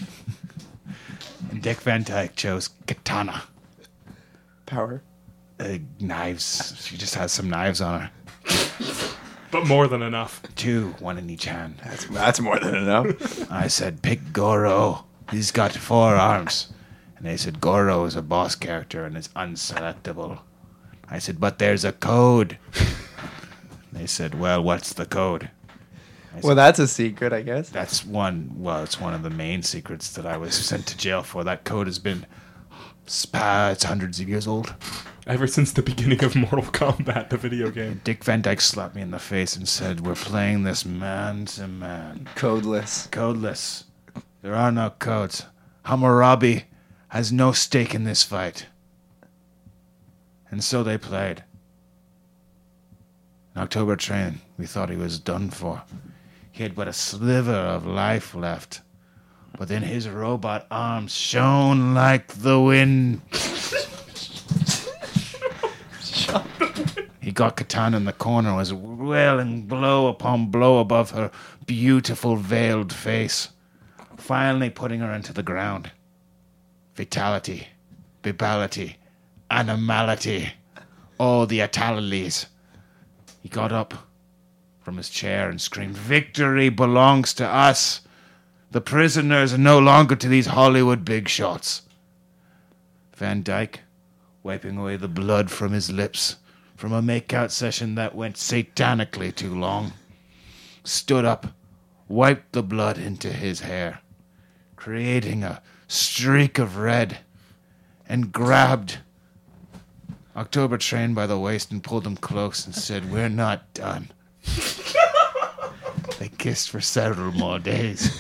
[SPEAKER 3] And Dick Van Dyke chose Katana,
[SPEAKER 2] Power.
[SPEAKER 3] knives. She just has some knives on her.
[SPEAKER 1] But more than enough.
[SPEAKER 3] Two, one in each hand.
[SPEAKER 2] That's more than enough.
[SPEAKER 3] I said, "Pick Goro. He's got 4 arms." And they said, "Goro is a boss character and is unselectable." I said, "But there's a code." They said, "Well, what's the code?" I
[SPEAKER 2] Well,
[SPEAKER 3] said,
[SPEAKER 2] that's a secret, I guess.
[SPEAKER 3] That's one. Well, it's one of the main secrets that I was sent to jail for. That code has been, it's hundreds of years old.
[SPEAKER 1] Ever since the beginning of Mortal Kombat, the video game.
[SPEAKER 3] Dick Van Dyke slapped me in the face and said, "We're playing this man to man,
[SPEAKER 2] Codeless.
[SPEAKER 3] codeless. There are no codes. Hammurabi has no stake in this fight." And so they played. In October Train, we thought he was done for. He had but a sliver of life left. But then his robot arms shone like the wind. He got Katana in the corner, was wailing blow upon blow above her beautiful veiled face, finally putting her into the ground. Fatality, bibality, animality, all the Ataliles. He got up from his chair and screamed, "Victory belongs to us! The prisoners are no longer to these Hollywood big shots. Van Dyke, wiping away the blood from his lips from a makeout session that went satanically too long, stood up, wiped the blood into his hair, creating a streak of red, and grabbed October Train by the waist and pulled him close and said, "We're not done." They kissed for several more days.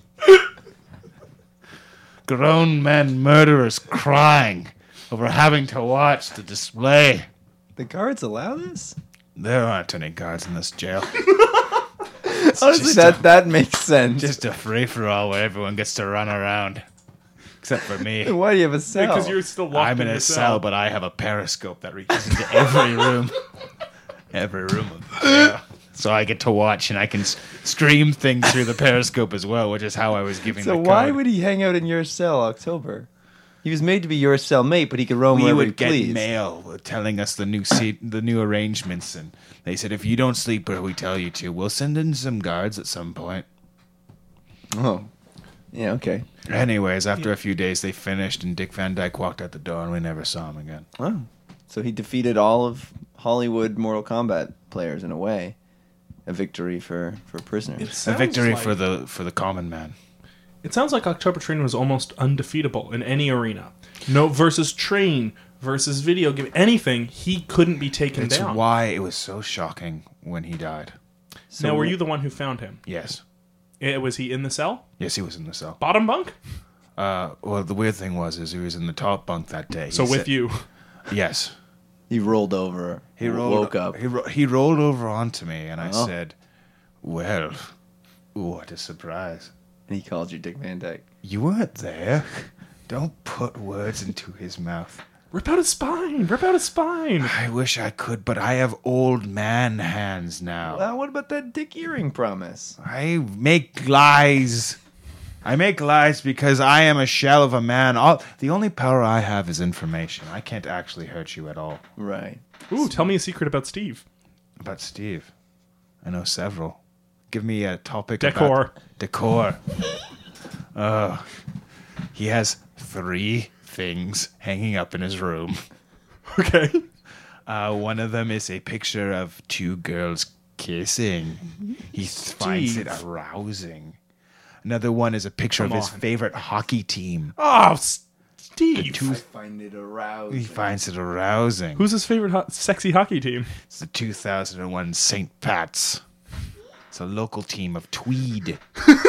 [SPEAKER 3] Grown men murderers crying over having to watch the display.
[SPEAKER 2] The guards allow this?
[SPEAKER 3] There aren't any guards in this jail.
[SPEAKER 2] Honestly,
[SPEAKER 3] just
[SPEAKER 2] that makes sense.
[SPEAKER 3] Just a free-for-all where everyone gets to run around. Except for me.
[SPEAKER 2] Why do you have a cell?
[SPEAKER 1] Because you're still locked
[SPEAKER 3] I'm in
[SPEAKER 1] your
[SPEAKER 3] a cell, but I have a periscope that reaches into every room. Every room of the jail. So I get to watch and I can stream things through the periscope as well, which is how I was giving
[SPEAKER 2] So
[SPEAKER 3] the code.
[SPEAKER 2] why would he hang out in your cell, October? He was made to be your cellmate, but he could roam
[SPEAKER 3] we
[SPEAKER 2] wherever he
[SPEAKER 3] would get
[SPEAKER 2] pleased.
[SPEAKER 3] mail telling us the new arrangements, and they said if you don't sleep where we tell you to, we'll send in some guards at some point.
[SPEAKER 2] Oh, yeah, okay.
[SPEAKER 3] Anyways, after a few days, they finished, and Dick Van Dyke walked out the door, and we never saw him again.
[SPEAKER 2] Oh, so he defeated all of Hollywood Mortal Kombat players in a way. A victory for prisoners.
[SPEAKER 1] It
[SPEAKER 3] A
[SPEAKER 1] sounds
[SPEAKER 3] victory
[SPEAKER 1] like-
[SPEAKER 3] for the common man.
[SPEAKER 1] It sounds like October Train was almost undefeatable in any arena. No versus Train versus video game, anything, he couldn't be taken
[SPEAKER 3] It's
[SPEAKER 1] down.
[SPEAKER 3] why it was so shocking when he died.
[SPEAKER 2] So
[SPEAKER 1] Now, were you the one who found him?
[SPEAKER 3] Yes.
[SPEAKER 1] Was he in the cell?
[SPEAKER 3] Yes, he was in the cell.
[SPEAKER 1] Bottom bunk?
[SPEAKER 3] Well, the weird thing was he was in the top bunk that day.
[SPEAKER 1] So
[SPEAKER 3] He
[SPEAKER 1] with
[SPEAKER 3] said-
[SPEAKER 1] you.
[SPEAKER 3] Yes.
[SPEAKER 2] He rolled over.
[SPEAKER 3] He
[SPEAKER 2] woke up.
[SPEAKER 3] He rolled over onto me, and I
[SPEAKER 2] Oh.
[SPEAKER 3] said, "Well, what a surprise!
[SPEAKER 2] And he called you Dick Van Dyke.
[SPEAKER 3] You weren't there. Don't put words into his mouth.
[SPEAKER 1] Rip out his spine! Rip out his spine!
[SPEAKER 3] I wish I could, but I have old man hands now.
[SPEAKER 2] Well, what about that Dick Earring promise?
[SPEAKER 3] I make lies. I make lies because I am a shell of a man. The only power I have is information. I can't actually hurt you at all.
[SPEAKER 2] Right.
[SPEAKER 1] Ooh, tell me a secret about Steve.
[SPEAKER 3] About Steve, I know several. Give me a topic.
[SPEAKER 1] Decor.
[SPEAKER 3] About decor. He has 3 things hanging up in his room.
[SPEAKER 1] Okay.
[SPEAKER 3] One of them is a picture of 2 girls kissing. He finds it arousing. Another one is a picture
[SPEAKER 1] Come
[SPEAKER 3] of his
[SPEAKER 1] on.
[SPEAKER 3] favorite hockey team.
[SPEAKER 1] Oh, Steve!
[SPEAKER 2] I find it arousing.
[SPEAKER 3] He finds it arousing.
[SPEAKER 1] Who's his favorite sexy hockey team?
[SPEAKER 3] It's the 2001 St. Pat's. It's a local team of Tweed.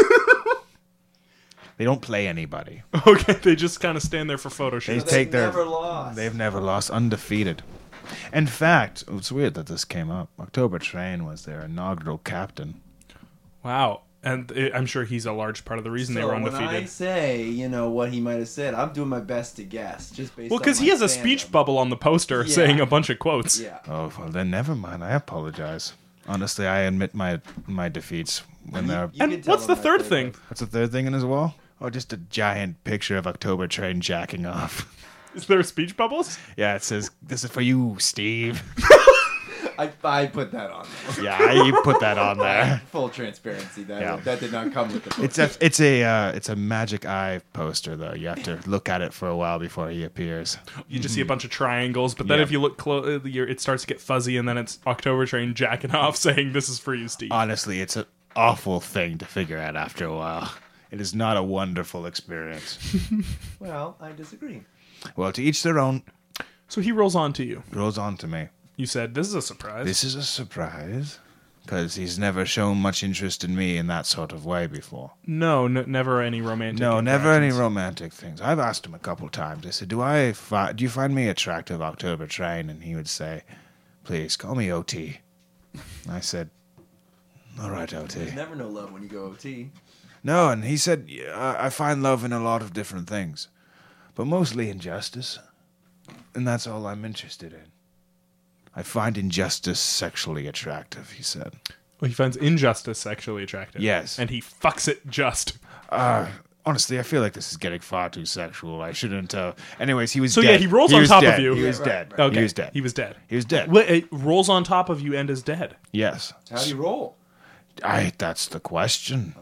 [SPEAKER 3] They don't play anybody.
[SPEAKER 1] Okay, they just kind of stand there for photo
[SPEAKER 3] They
[SPEAKER 1] shoots.
[SPEAKER 3] take their.
[SPEAKER 2] never lost.
[SPEAKER 3] They've never lost, undefeated. In fact, it's weird that this came up. October Train was their inaugural captain.
[SPEAKER 1] Wow. And I'm sure he's a large part of the reason they were
[SPEAKER 2] When I
[SPEAKER 1] undefeated.
[SPEAKER 2] say, what he might have said, I'm doing my best to guess, just based
[SPEAKER 1] Well,
[SPEAKER 2] on
[SPEAKER 1] because he
[SPEAKER 2] my
[SPEAKER 1] has a
[SPEAKER 2] fandom.
[SPEAKER 1] speech bubble on the poster
[SPEAKER 2] Yeah.
[SPEAKER 1] saying a bunch of quotes.
[SPEAKER 2] Yeah.
[SPEAKER 3] Oh well, then never mind. I apologize. Honestly, I admit my defeats when they're.
[SPEAKER 2] You
[SPEAKER 1] And
[SPEAKER 2] can tell
[SPEAKER 1] what's the
[SPEAKER 2] them
[SPEAKER 1] third
[SPEAKER 2] my
[SPEAKER 1] thing?
[SPEAKER 2] favorite.
[SPEAKER 3] What's the third thing in his wall? Oh, just a giant picture of October Train jacking off.
[SPEAKER 1] Is there speech bubbles?
[SPEAKER 3] Yeah, it says, "This is for you, Steve."
[SPEAKER 2] I put that on.
[SPEAKER 3] Yeah, you put that on there.
[SPEAKER 2] Full transparency.
[SPEAKER 3] Yeah.
[SPEAKER 2] That did not come with the book.
[SPEAKER 3] It's a Magic Eye poster though. You have to look at it for a while before he appears.
[SPEAKER 1] You just see a bunch of triangles, but then
[SPEAKER 3] Yeah.
[SPEAKER 1] if you look close, it starts to get fuzzy, and then it's October Train jacking off saying, "This is for you, Steve."
[SPEAKER 3] Honestly, it's an awful thing to figure out after a while. It is not a wonderful experience.
[SPEAKER 2] Well, I disagree.
[SPEAKER 3] Well, to each their own.
[SPEAKER 1] So he rolls on to you.
[SPEAKER 3] Rolls on to me.
[SPEAKER 1] You said, "This is a surprise."
[SPEAKER 3] This is a surprise because he's never shown much interest in me in that sort of way before.
[SPEAKER 1] No, never any romantic.
[SPEAKER 3] No, never any
[SPEAKER 1] interactions.
[SPEAKER 3] romantic things. I've asked him a couple times. I said, do you find me attractive, October Train? And he would say, please, call me OT. I said, all right, OT.
[SPEAKER 2] There's never no love when you go OT.
[SPEAKER 3] No, and he said, yeah, I find love in a lot of different things, but mostly injustice. And that's all I'm interested in. I find injustice sexually attractive, he said.
[SPEAKER 1] Well, he finds injustice sexually attractive.
[SPEAKER 3] Yes.
[SPEAKER 1] And he fucks it just.
[SPEAKER 3] Honestly, I feel like this is getting far too sexual. I shouldn't. Anyways, he was
[SPEAKER 1] So,
[SPEAKER 3] dead.
[SPEAKER 1] yeah, he rolls
[SPEAKER 3] He
[SPEAKER 1] on
[SPEAKER 3] was
[SPEAKER 1] top of
[SPEAKER 3] dead.
[SPEAKER 1] you.
[SPEAKER 3] He was
[SPEAKER 2] Yeah,
[SPEAKER 3] dead.
[SPEAKER 2] right.
[SPEAKER 1] Okay.
[SPEAKER 3] He was dead.
[SPEAKER 1] He was dead.
[SPEAKER 3] He was dead.
[SPEAKER 1] Well, it rolls on top of you and is dead.
[SPEAKER 3] Yes.
[SPEAKER 2] How do you roll?
[SPEAKER 3] That's the question.
[SPEAKER 2] Oh dear.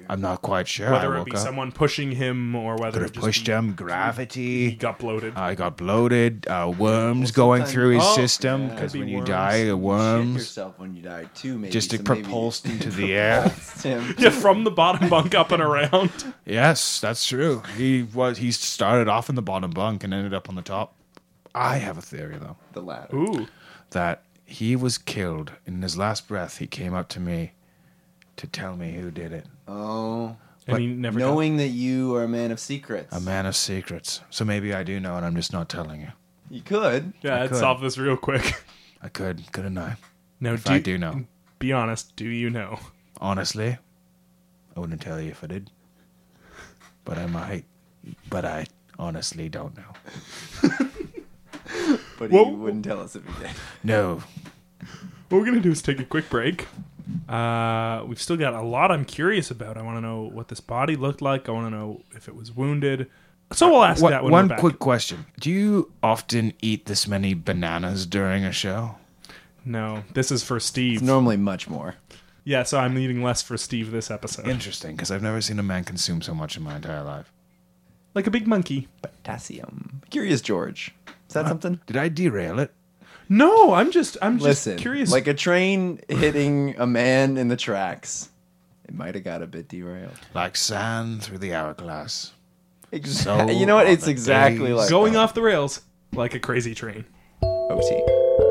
[SPEAKER 3] I'm not quite sure.
[SPEAKER 1] Whether
[SPEAKER 3] I
[SPEAKER 1] it be
[SPEAKER 3] woke up.
[SPEAKER 1] someone pushing him or whether
[SPEAKER 3] Could
[SPEAKER 1] it
[SPEAKER 3] have
[SPEAKER 1] just
[SPEAKER 3] pushed
[SPEAKER 1] be
[SPEAKER 3] him.
[SPEAKER 1] he
[SPEAKER 3] Gravity.
[SPEAKER 1] got bloated.
[SPEAKER 3] I got bloated. Worms going
[SPEAKER 2] sometimes-
[SPEAKER 3] through his
[SPEAKER 1] Oh,
[SPEAKER 3] system
[SPEAKER 2] yeah.
[SPEAKER 3] because
[SPEAKER 1] Could be
[SPEAKER 3] when you
[SPEAKER 1] worms.
[SPEAKER 3] die, the
[SPEAKER 2] Shit
[SPEAKER 3] worms
[SPEAKER 2] yourself when you die too. Maybe
[SPEAKER 3] just
[SPEAKER 2] so
[SPEAKER 3] to
[SPEAKER 2] maybe-
[SPEAKER 3] propulsed into the air.
[SPEAKER 2] Propulsed him.
[SPEAKER 1] Yeah, from the bottom bunk up and around.
[SPEAKER 3] Yes, that's true. He started off in the bottom bunk and ended up on the top. I have a theory though
[SPEAKER 2] The ladder.
[SPEAKER 1] Ooh.
[SPEAKER 3] that he was killed in his last breath. He came up to me to tell me who did it.
[SPEAKER 2] Oh,
[SPEAKER 1] And he never got-
[SPEAKER 2] knowing that you are a man of secrets.
[SPEAKER 3] A man of secrets. So maybe I do know, and I'm just not telling you.
[SPEAKER 2] You could.
[SPEAKER 1] Yeah, I'd
[SPEAKER 3] could.
[SPEAKER 1] solve this real quick.
[SPEAKER 3] I couldn't I?
[SPEAKER 1] Now,
[SPEAKER 3] If I do know.
[SPEAKER 1] Be honest. Do you know?
[SPEAKER 3] Honestly, I wouldn't tell you if I did. But I might. But I honestly don't know.
[SPEAKER 2] But
[SPEAKER 1] Well-
[SPEAKER 2] you wouldn't tell us if you did.
[SPEAKER 3] No.
[SPEAKER 1] What we're gonna do is take a quick break. We've still got a lot I'm curious about. I want to know what this body looked like. I want to know if it was wounded. So we'll ask that when
[SPEAKER 3] One
[SPEAKER 1] we're back.
[SPEAKER 3] quick question. Do you often eat this many bananas during a show?
[SPEAKER 1] No, this is for Steve.
[SPEAKER 2] It's normally much more.
[SPEAKER 1] Yeah, so I'm eating less for Steve this episode.
[SPEAKER 3] Interesting, because I've never seen a man consume so much in my entire life.
[SPEAKER 1] Like a big monkey.
[SPEAKER 2] Potassium. Curious George. Is that something?
[SPEAKER 3] Did I derail it?
[SPEAKER 1] No, I'm just
[SPEAKER 2] Listen,
[SPEAKER 1] curious.
[SPEAKER 2] like a train hitting a man in the tracks. It might have got a bit derailed.
[SPEAKER 3] Like sand through the hourglass.
[SPEAKER 2] Exactly.
[SPEAKER 3] So
[SPEAKER 2] You know what?
[SPEAKER 3] are
[SPEAKER 2] It's
[SPEAKER 3] the
[SPEAKER 2] exactly
[SPEAKER 3] days.
[SPEAKER 2] like
[SPEAKER 1] going
[SPEAKER 2] that.
[SPEAKER 1] off the rails like a crazy train.
[SPEAKER 2] OT.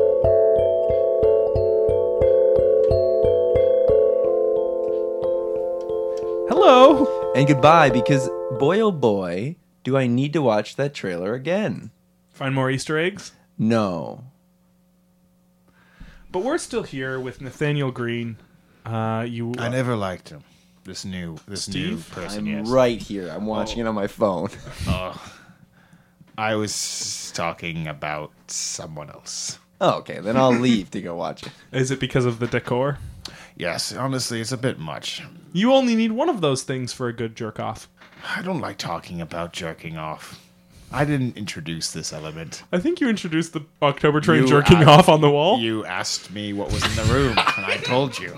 [SPEAKER 1] Hello.
[SPEAKER 2] And goodbye, because boy oh boy, do I need to watch that trailer again.
[SPEAKER 1] Find more Easter eggs.
[SPEAKER 2] No.
[SPEAKER 1] But we're still here with Nathaniel Green. You.
[SPEAKER 3] I never liked him. This new
[SPEAKER 1] Steve?
[SPEAKER 3] person.
[SPEAKER 2] I'm
[SPEAKER 3] yes.
[SPEAKER 2] right here. I'm watching it on my phone.
[SPEAKER 3] I was talking about someone else.
[SPEAKER 2] Oh, okay, then I'll leave to go watch it.
[SPEAKER 1] Is it because of the decor?
[SPEAKER 3] Yes, honestly, it's a bit much.
[SPEAKER 1] You only need one of those things for a good jerk off.
[SPEAKER 3] I don't like talking about jerking off. I didn't introduce this element.
[SPEAKER 1] I think you introduced the October train
[SPEAKER 3] You
[SPEAKER 1] jerking
[SPEAKER 3] asked-
[SPEAKER 1] off on the wall.
[SPEAKER 3] You asked me what was in the room, and I told you.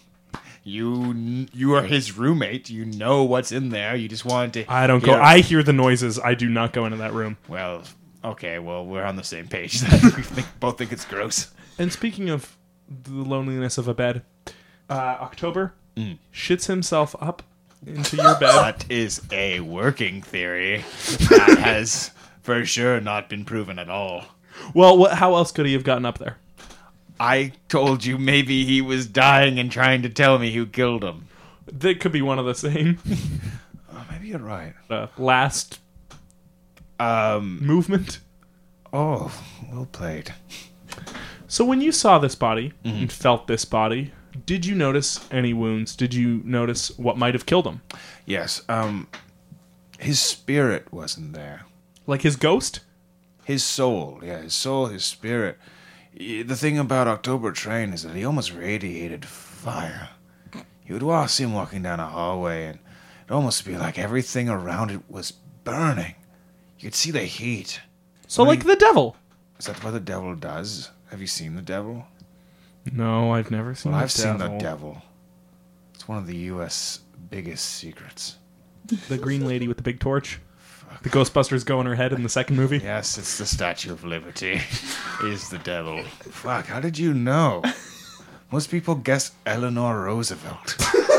[SPEAKER 3] You are his roommate. You know what's in there. You just wanted to.
[SPEAKER 1] I don't go. I hear the noises. I do not go into that room.
[SPEAKER 3] Well, okay. Well, we're on the same page. We both think it's gross.
[SPEAKER 1] And speaking of the loneliness of a bed, October shits himself up into your bed.
[SPEAKER 3] That is a working theory that has for sure not been proven at all.
[SPEAKER 1] Well, how else could he have gotten up there?
[SPEAKER 3] I told you maybe he was dying and trying to tell me who killed him.
[SPEAKER 1] That could be one of the same.
[SPEAKER 3] Oh, maybe you're right.
[SPEAKER 1] Last movement.
[SPEAKER 3] Oh, well played.
[SPEAKER 1] So when you saw this body and felt this body, did you notice any wounds? Did you notice what might have killed him?
[SPEAKER 3] Yes. His spirit wasn't there.
[SPEAKER 1] Like his ghost?
[SPEAKER 3] His soul, his spirit. The thing about October Train is that he almost radiated fire. You would see him walking down a hallway, and it'd almost be like everything around it was burning. You could see the heat.
[SPEAKER 1] So like the devil?
[SPEAKER 3] Is that what the devil does? Have you seen the devil?
[SPEAKER 1] No, I've never seen
[SPEAKER 3] Well,
[SPEAKER 1] the
[SPEAKER 3] I've
[SPEAKER 1] devil.
[SPEAKER 3] seen the devil. It's one of the U.S. biggest secrets.
[SPEAKER 1] The green lady with the big torch. The Ghostbusters go in her head in the second movie.
[SPEAKER 3] Yes, it's the Statue of Liberty. Is the devil. Fuck, how did you know? Most people guess Eleanor Roosevelt.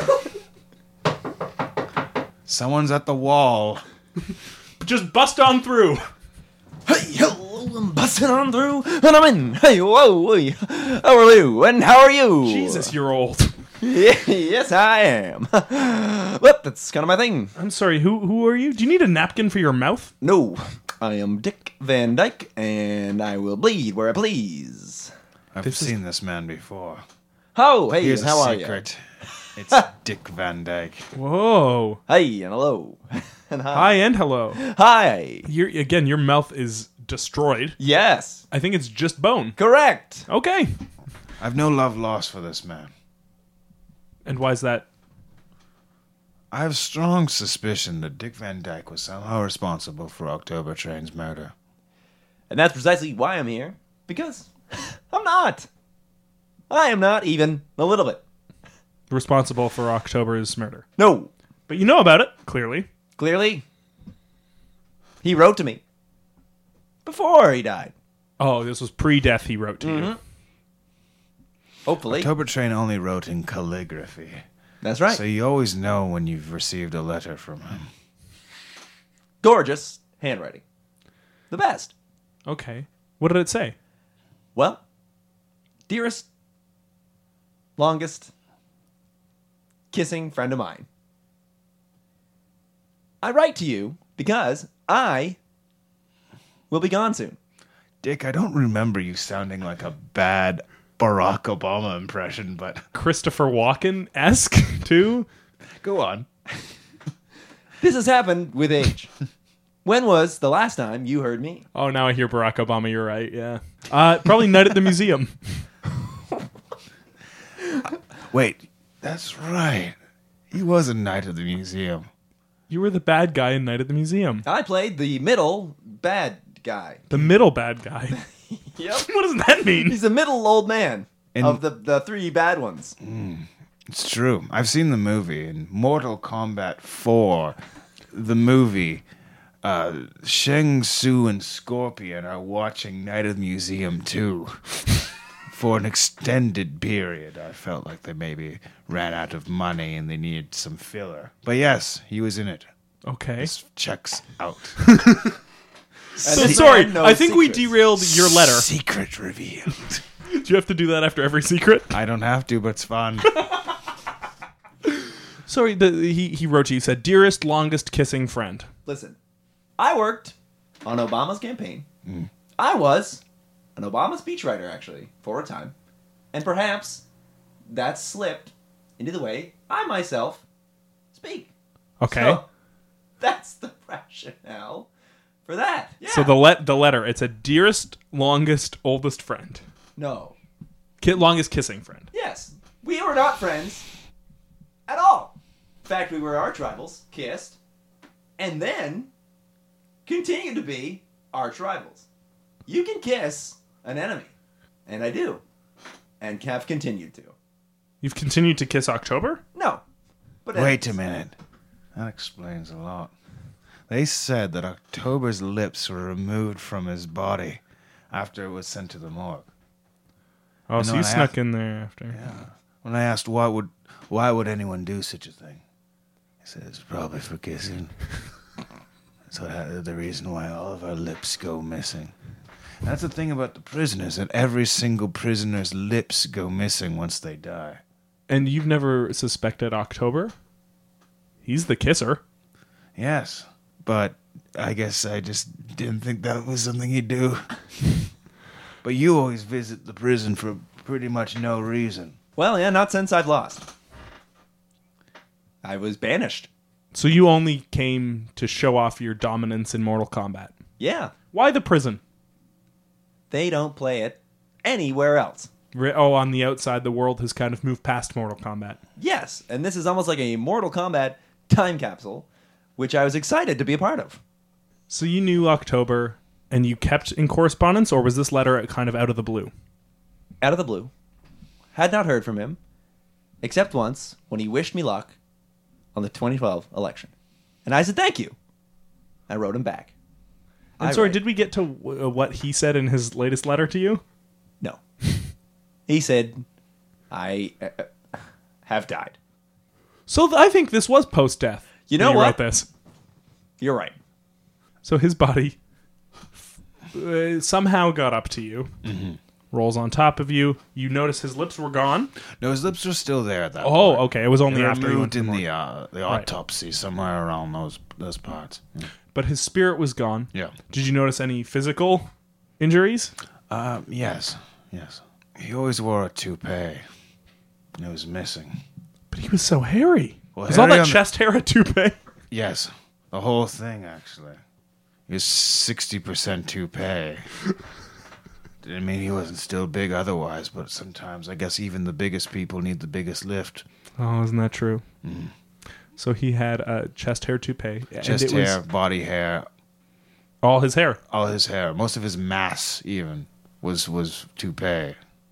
[SPEAKER 3] Someone's at the wall.
[SPEAKER 1] Just bust on through.
[SPEAKER 2] Hey, hello, I'm busting on through, and I'm in. Hey, whoa, hey, how are you, and how are you?
[SPEAKER 1] Jesus, you're old.
[SPEAKER 2] Yeah, yes, I am. Well, that's kind of my thing.
[SPEAKER 1] I'm sorry, who are you? Do you need a napkin for your mouth?
[SPEAKER 2] No, I am Dick Van Dyke, and I will bleed where I please.
[SPEAKER 3] I've seen this man before.
[SPEAKER 2] Oh, hey,
[SPEAKER 3] Here's
[SPEAKER 2] and how
[SPEAKER 3] a
[SPEAKER 2] are you?
[SPEAKER 3] secret. It's Dick Van Dyke.
[SPEAKER 1] Whoa.
[SPEAKER 2] Hey, and hello. And hi.
[SPEAKER 1] Hi and hello.
[SPEAKER 2] Hi.
[SPEAKER 1] Your mouth is destroyed.
[SPEAKER 2] Yes,
[SPEAKER 1] I think it's just bone.
[SPEAKER 2] correct.
[SPEAKER 1] Okay.
[SPEAKER 3] I've no love lost for this man.
[SPEAKER 1] And why is that?
[SPEAKER 3] I have strong suspicion that Dick Van Dyke was somehow responsible for October Train's murder.
[SPEAKER 2] And that's precisely why I'm here. Because I'm not. I am not even a little bit.
[SPEAKER 1] Responsible for October's murder.
[SPEAKER 2] No.
[SPEAKER 1] But you know about it, clearly.
[SPEAKER 2] Clearly, he wrote to me before he died.
[SPEAKER 1] Oh, this was pre-death he wrote to you.
[SPEAKER 2] Hopefully.
[SPEAKER 3] October Train only wrote in calligraphy.
[SPEAKER 2] That's right.
[SPEAKER 3] So you always know when you've received a letter from him.
[SPEAKER 2] Gorgeous handwriting. The best.
[SPEAKER 1] Okay. What did it say?
[SPEAKER 2] Well, dearest, longest, kissing friend of mine, I write to you because I will be gone soon.
[SPEAKER 3] Dick, I don't remember you sounding like a bad Barack Obama impression, but
[SPEAKER 1] Christopher Walken-esque, too?
[SPEAKER 3] go on.
[SPEAKER 2] This has happened with age. When was the last time you heard me?
[SPEAKER 1] Oh, now I hear Barack Obama. You're right, yeah. Probably Night at the Museum.
[SPEAKER 3] Wait, that's right. He was a Knight of the Museum.
[SPEAKER 1] You were the bad guy in Night at the Museum.
[SPEAKER 2] I played the middle bad guy.
[SPEAKER 1] The middle bad guy.
[SPEAKER 2] Yep.
[SPEAKER 1] What does that mean?
[SPEAKER 2] He's the middle old man
[SPEAKER 3] And-
[SPEAKER 2] of the three bad ones.
[SPEAKER 3] It's true. I've seen the movie. In Mortal Kombat 4, the movie, Shang Tsung and Scorpion are watching Night of the Museum 2 for an extended period. I felt like they maybe ran out of money and they needed some filler. But yes, he was in it.
[SPEAKER 1] Okay.
[SPEAKER 3] This checks out.
[SPEAKER 1] So
[SPEAKER 2] this
[SPEAKER 1] sorry,
[SPEAKER 2] man knows
[SPEAKER 1] I think we
[SPEAKER 2] secrets.
[SPEAKER 1] derailed your letter.
[SPEAKER 3] Secret revealed.
[SPEAKER 1] Do you have to do that after every secret?
[SPEAKER 3] I don't have to, but it's fun.
[SPEAKER 1] Sorry, he wrote to you, said, Dearest, longest kissing friend.
[SPEAKER 2] Listen, I worked on Obama's campaign. I was an Obama speechwriter, actually, for a time. And perhaps that slipped into the way I myself speak.
[SPEAKER 1] Okay.
[SPEAKER 2] So, that's the rationale for that. Yeah.
[SPEAKER 1] So the letter, it's a dearest, longest, oldest friend.
[SPEAKER 2] No.
[SPEAKER 1] Longest kissing friend.
[SPEAKER 2] Yes. We were not friends at all. In fact, we were arch rivals, kissed, and then continued to be arch rivals. You can kiss an enemy, and I do, and have continued to.
[SPEAKER 1] You've continued to kiss October?
[SPEAKER 2] No. But
[SPEAKER 3] Wait a minute. That explains a lot. They said that October's lips were removed from his body after it was sent to the morgue.
[SPEAKER 1] Oh, so
[SPEAKER 3] know,
[SPEAKER 1] you
[SPEAKER 3] I
[SPEAKER 1] snuck
[SPEAKER 3] have-
[SPEAKER 1] in there after.
[SPEAKER 3] Yeah. When I asked why would anyone do such a thing, he said it's probably for kissing. So the reason why all of our lips go missing. And that's the thing about the prisoners, that every single prisoner's lips go missing once they die.
[SPEAKER 1] And you've never suspected October? He's the kisser.
[SPEAKER 3] Yes, but I guess I just didn't think that was something he'd do. But you always visit the prison for pretty much no reason.
[SPEAKER 2] Well, yeah, not since I've lost. I was banished.
[SPEAKER 1] So you only came to show off your dominance in Mortal Kombat.
[SPEAKER 2] Yeah.
[SPEAKER 1] Why the prison?
[SPEAKER 2] They don't play it anywhere else.
[SPEAKER 1] Oh, on the outside, the world has kind of moved past Mortal Kombat.
[SPEAKER 2] Yes, and this is almost like a Mortal Kombat time capsule, which I was excited to be a part of.
[SPEAKER 1] So you knew October, and you kept in correspondence, or was this letter kind of out of the blue?
[SPEAKER 2] Out of the blue. Had not heard from him, except once when he wished me luck on the 2012 election. And I said, thank you. I wrote him back.
[SPEAKER 1] And sorry, did we get to what he said in his latest letter to you?
[SPEAKER 2] No. He said, I have died.
[SPEAKER 1] So I think this was post-death.
[SPEAKER 2] You know
[SPEAKER 1] when
[SPEAKER 2] what?
[SPEAKER 1] Wrote this.
[SPEAKER 2] You're right.
[SPEAKER 1] So his body somehow got up to you, rolls on top of you. You notice his lips were gone.
[SPEAKER 3] No, his lips were still there at that point.
[SPEAKER 1] Oh, okay. It was
[SPEAKER 3] They
[SPEAKER 1] only
[SPEAKER 3] were
[SPEAKER 1] after he went
[SPEAKER 3] moved
[SPEAKER 1] to
[SPEAKER 3] in
[SPEAKER 1] morgue.
[SPEAKER 3] the autopsy somewhere around those parts.
[SPEAKER 1] But his spirit was gone.
[SPEAKER 3] Yeah.
[SPEAKER 1] Did you notice any physical injuries?
[SPEAKER 3] Yes. He always wore a toupee. It was missing.
[SPEAKER 1] But he was so hairy.
[SPEAKER 3] Well,
[SPEAKER 1] was all
[SPEAKER 3] hairy
[SPEAKER 1] that
[SPEAKER 3] on the-
[SPEAKER 1] chest hair a toupee?
[SPEAKER 3] Yes, the whole thing actually. He was 60% toupee. Didn't mean he wasn't still big otherwise, but sometimes I guess even the biggest people need the biggest lift.
[SPEAKER 1] Oh, isn't that true? So he had a chest hair toupee.
[SPEAKER 3] Chest
[SPEAKER 1] and it
[SPEAKER 3] hair,
[SPEAKER 1] was
[SPEAKER 3] body hair,
[SPEAKER 1] all his hair.
[SPEAKER 3] all his hair, most of his mass even was toupee.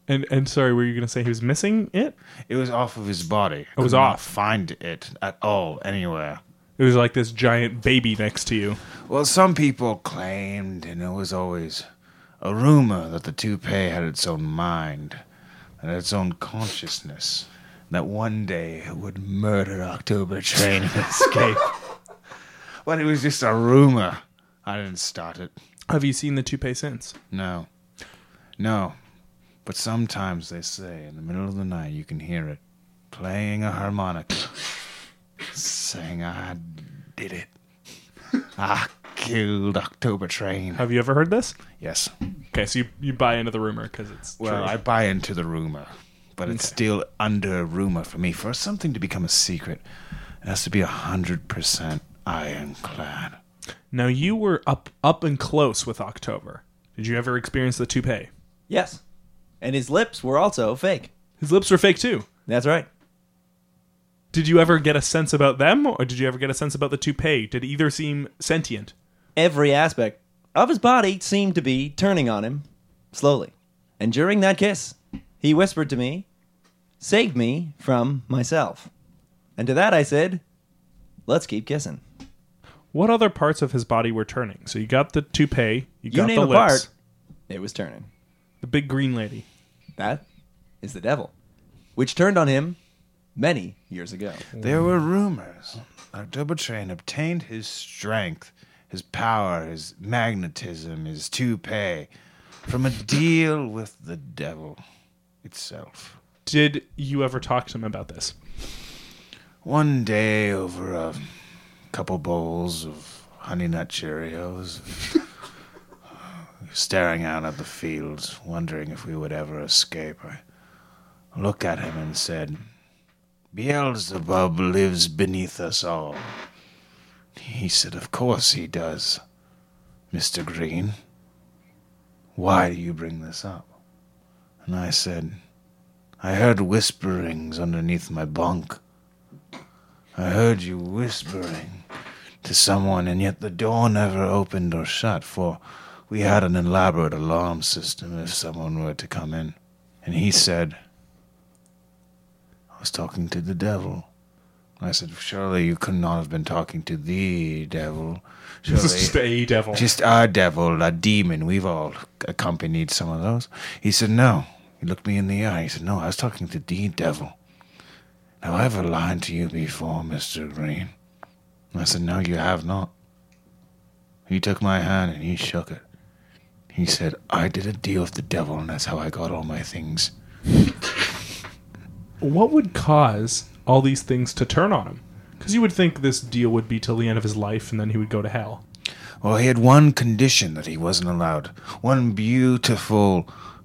[SPEAKER 1] And sorry, were you going to say he was missing it?
[SPEAKER 3] It was off of his body.
[SPEAKER 1] It was
[SPEAKER 3] Could not
[SPEAKER 1] off.
[SPEAKER 3] Find it at all anywhere.
[SPEAKER 1] It was like this giant baby next to you.
[SPEAKER 3] Well, some people claimed, and it was always a rumor, that the toupee had its own mind, and its own consciousness, that one day it would murder October Train and escape. But it was just a rumor. I didn't start it.
[SPEAKER 1] Have you seen the toupee since?
[SPEAKER 3] No. No. But sometimes they say in the middle of the night you can hear it playing a harmonica, saying, I did it. I killed October Train.
[SPEAKER 1] Have you ever heard this?
[SPEAKER 3] Yes.
[SPEAKER 1] Okay, so you buy into the rumor because it's
[SPEAKER 3] Well,
[SPEAKER 1] true.
[SPEAKER 3] I buy into the rumor, but it's still under rumor for me. For something to become a secret, it has to be 100% ironclad.
[SPEAKER 1] Now, you were up and close with October. Did you ever experience the toupee?
[SPEAKER 2] Yes. And his lips were also fake.
[SPEAKER 1] His lips were fake, too.
[SPEAKER 2] That's right.
[SPEAKER 1] Did you ever get a sense about them, or did you ever get a sense about the toupee? Did either seem sentient?
[SPEAKER 2] Every aspect of his body seemed to be turning on him slowly. And during that kiss, he whispered to me, "Save me from myself." And to that I said, "Let's keep kissing."
[SPEAKER 1] What other parts of his body were turning? So you got the toupee, you
[SPEAKER 2] You
[SPEAKER 1] got
[SPEAKER 2] name
[SPEAKER 1] the
[SPEAKER 2] a
[SPEAKER 1] lips,
[SPEAKER 2] part, it was turning.
[SPEAKER 1] the big green lady.
[SPEAKER 2] That is the devil, which turned on him many years ago.
[SPEAKER 3] There were rumors. October Train obtained his strength, his power, his magnetism, his toupee from a deal with the devil itself.
[SPEAKER 1] Did you ever talk to him about this?
[SPEAKER 3] One day, over a couple bowls of Honey Nut Cheerios, staring out at the fields, wondering if we would ever escape, I looked at him and said, "Beelzebub lives beneath us all." He said, "Of course he does, Mr. Green. Why do you bring this up?" And I said, "I heard whisperings underneath my bunk. I heard you whispering to someone, and yet the door never opened or shut, for we had an elaborate alarm system if someone were to come in." And he said, "I was talking to the devil." I said, "Surely you could not have been talking to the devil. Surely
[SPEAKER 1] This is just a devil.
[SPEAKER 3] just a devil, a demon. We've all accompanied some of those." He said, "No." He looked me in the eye. He said, "No, I was talking to the devil. Have I ever lied to you before, Mr. Green?" I said, "No, you have not." He took my hand and he shook it. He said, "I did a deal with the devil, and that's how I got all my things."
[SPEAKER 1] What would cause all these things to turn on him? Because you would think this deal would be till the end of his life, and then he would go to hell.
[SPEAKER 3] Well, he had one condition that he wasn't allowed. One beautiful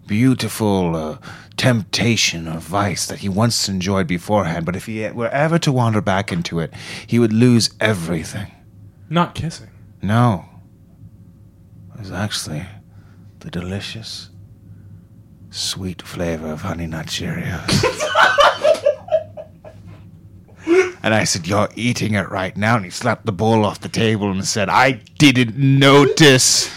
[SPEAKER 3] temptation or vice that he once enjoyed beforehand. But if he were ever to wander back into it, he would lose everything.
[SPEAKER 1] Not kissing.
[SPEAKER 3] No. It was actually the delicious, sweet flavor of Honey Nut Cheerios. And I said, "You're eating it right now." And he slapped the bowl off the table and said, "I didn't notice."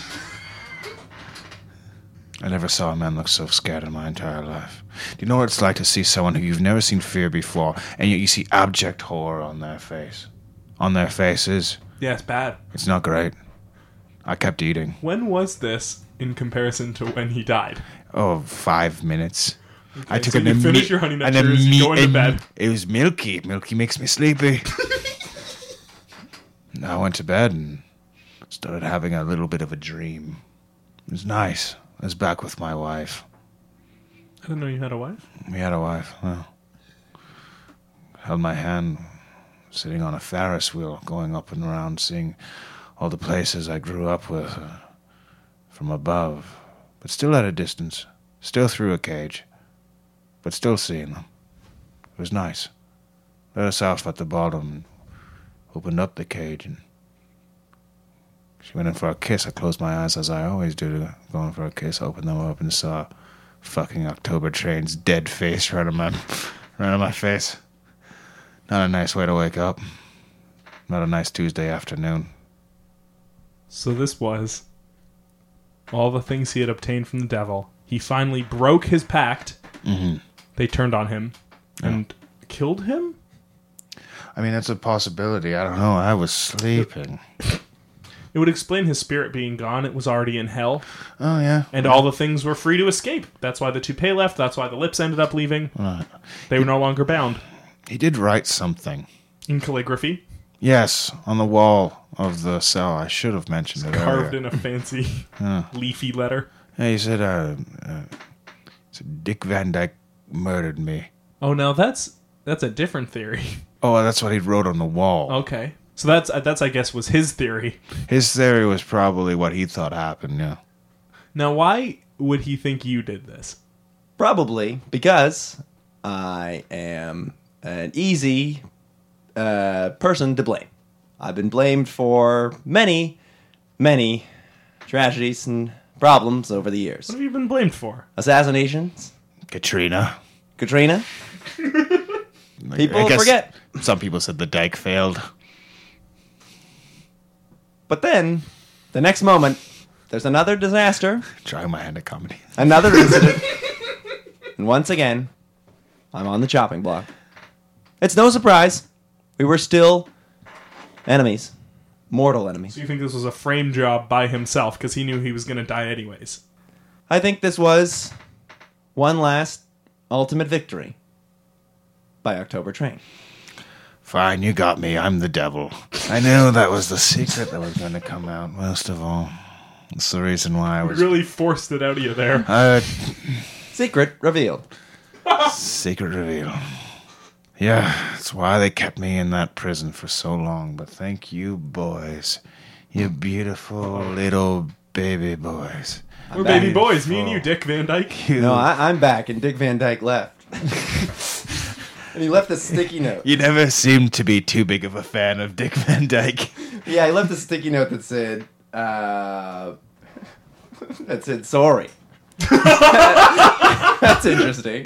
[SPEAKER 3] I never saw a man look so scared in my entire life. Do you know what it's like to see someone who you've never seen fear before, and yet you see abject horror on their face? On their faces.
[SPEAKER 1] Yeah, it's bad.
[SPEAKER 3] It's not great. I kept eating.
[SPEAKER 1] When was this in comparison to when he died?
[SPEAKER 3] Oh, 5 minutes. I took
[SPEAKER 1] so
[SPEAKER 3] an
[SPEAKER 1] you finish your Honey Nut Cheerios, you go into bed.
[SPEAKER 3] It was milky. Milky makes me sleepy. I went to bed and started having a little bit of a dream. It was nice. I was back with my wife.
[SPEAKER 1] I didn't know you had a wife.
[SPEAKER 3] We had a wife. Well, held my hand, sitting on a Ferris wheel, going up and around, seeing all the places I grew up with from above, but still at a distance, still through a cage, but still seeing them. It was nice. Let us off at the bottom, opened up the cage, and she went in for a kiss. I closed my eyes as I always do, going for a kiss, opened them up and saw fucking October Train's dead face right on my face. Not a nice way to wake up. Not a nice Tuesday afternoon.
[SPEAKER 1] So this was all the things he had obtained from the devil. He finally broke his pact They turned on him and killed him?
[SPEAKER 3] I mean, that's a possibility. I don't know. I was sleeping.
[SPEAKER 1] It would explain his spirit being gone. It was already in hell.
[SPEAKER 3] Oh, yeah.
[SPEAKER 1] And all the things were free to escape. That's why the toupee left. That's why the lips ended up leaving.
[SPEAKER 3] Right.
[SPEAKER 1] They were no longer bound.
[SPEAKER 3] He did write something.
[SPEAKER 1] In calligraphy.
[SPEAKER 3] Yes, on the wall of the cell. I should have mentioned it
[SPEAKER 1] Carved
[SPEAKER 3] earlier.
[SPEAKER 1] in a fancy leafy letter.
[SPEAKER 3] Yeah, he said, Dick Van Dyke murdered me.
[SPEAKER 1] Oh, now that's a different theory.
[SPEAKER 3] Oh, that's what he wrote on the wall.
[SPEAKER 1] Okay. So that's I guess was his theory.
[SPEAKER 3] His theory was probably what he thought happened, yeah.
[SPEAKER 1] Now, why would he think you did this?
[SPEAKER 2] Probably because I am an easy person to blame. I've been blamed for many, many tragedies and problems over the years.
[SPEAKER 1] What have you been blamed for?
[SPEAKER 2] Assassinations,
[SPEAKER 3] Katrina.
[SPEAKER 2] Katrina. People
[SPEAKER 3] I guess
[SPEAKER 2] forget.
[SPEAKER 3] Some people said the dike failed.
[SPEAKER 2] But then, the next moment, there's another disaster,
[SPEAKER 3] Trying my hand at comedy.
[SPEAKER 2] another incident, and once again, I'm on the chopping block. It's no surprise. We were still enemies. Mortal enemies.
[SPEAKER 1] So you think this was a frame job by himself because he knew he was going to die anyways?
[SPEAKER 2] I think this was one last ultimate victory by October Train.
[SPEAKER 3] Fine, you got me. I'm the devil. I knew that was the secret that was going to come out, most of all. That's the reason why I
[SPEAKER 1] We
[SPEAKER 3] was...
[SPEAKER 1] really forced it out of you there.
[SPEAKER 2] Secret revealed.
[SPEAKER 3] Secret reveal. Yeah, that's why they kept me in that prison for so long. But thank you, boys. You beautiful little baby boys.
[SPEAKER 1] We're
[SPEAKER 2] back.
[SPEAKER 1] baby boys, me and you, Dick Van Dyke.
[SPEAKER 3] You,
[SPEAKER 2] No, I'm back, and Dick Van Dyke left. And he left a sticky note.
[SPEAKER 3] you never seemed to be too big of a fan of Dick Van Dyke.
[SPEAKER 2] Yeah, he left a sticky note that said, sorry. That's interesting.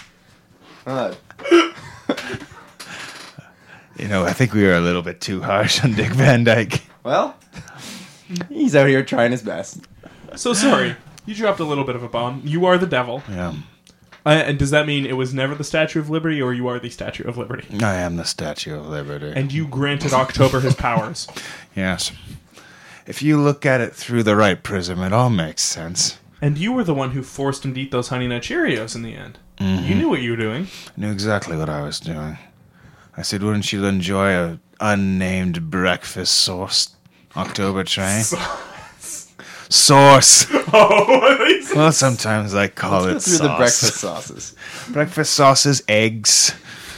[SPEAKER 3] You know, I think we were a little bit too harsh on Dick Van Dyke.
[SPEAKER 2] Well, he's out here trying his best.
[SPEAKER 1] So sorry, you dropped a little bit of a bomb. You are the devil.
[SPEAKER 3] Yeah,
[SPEAKER 1] And does that mean it was never the Statue of Liberty, or you are the Statue of Liberty?
[SPEAKER 3] I am the Statue of Liberty.
[SPEAKER 1] And you granted October his powers.
[SPEAKER 3] Yes. If you look at it through the right prism, it all makes sense.
[SPEAKER 1] And you were the one who forced him to eat those Honey Nut Cheerios in the end. You knew what you were doing.
[SPEAKER 3] I knew exactly what I was doing. I said, wouldn't you enjoy a unnamed breakfast sauce, October Train? Sauce.
[SPEAKER 1] Oh,
[SPEAKER 3] Well, sometimes I call
[SPEAKER 2] Let's
[SPEAKER 3] it
[SPEAKER 2] go through
[SPEAKER 3] sauce.
[SPEAKER 2] the breakfast sauces.
[SPEAKER 3] Breakfast sauces, eggs,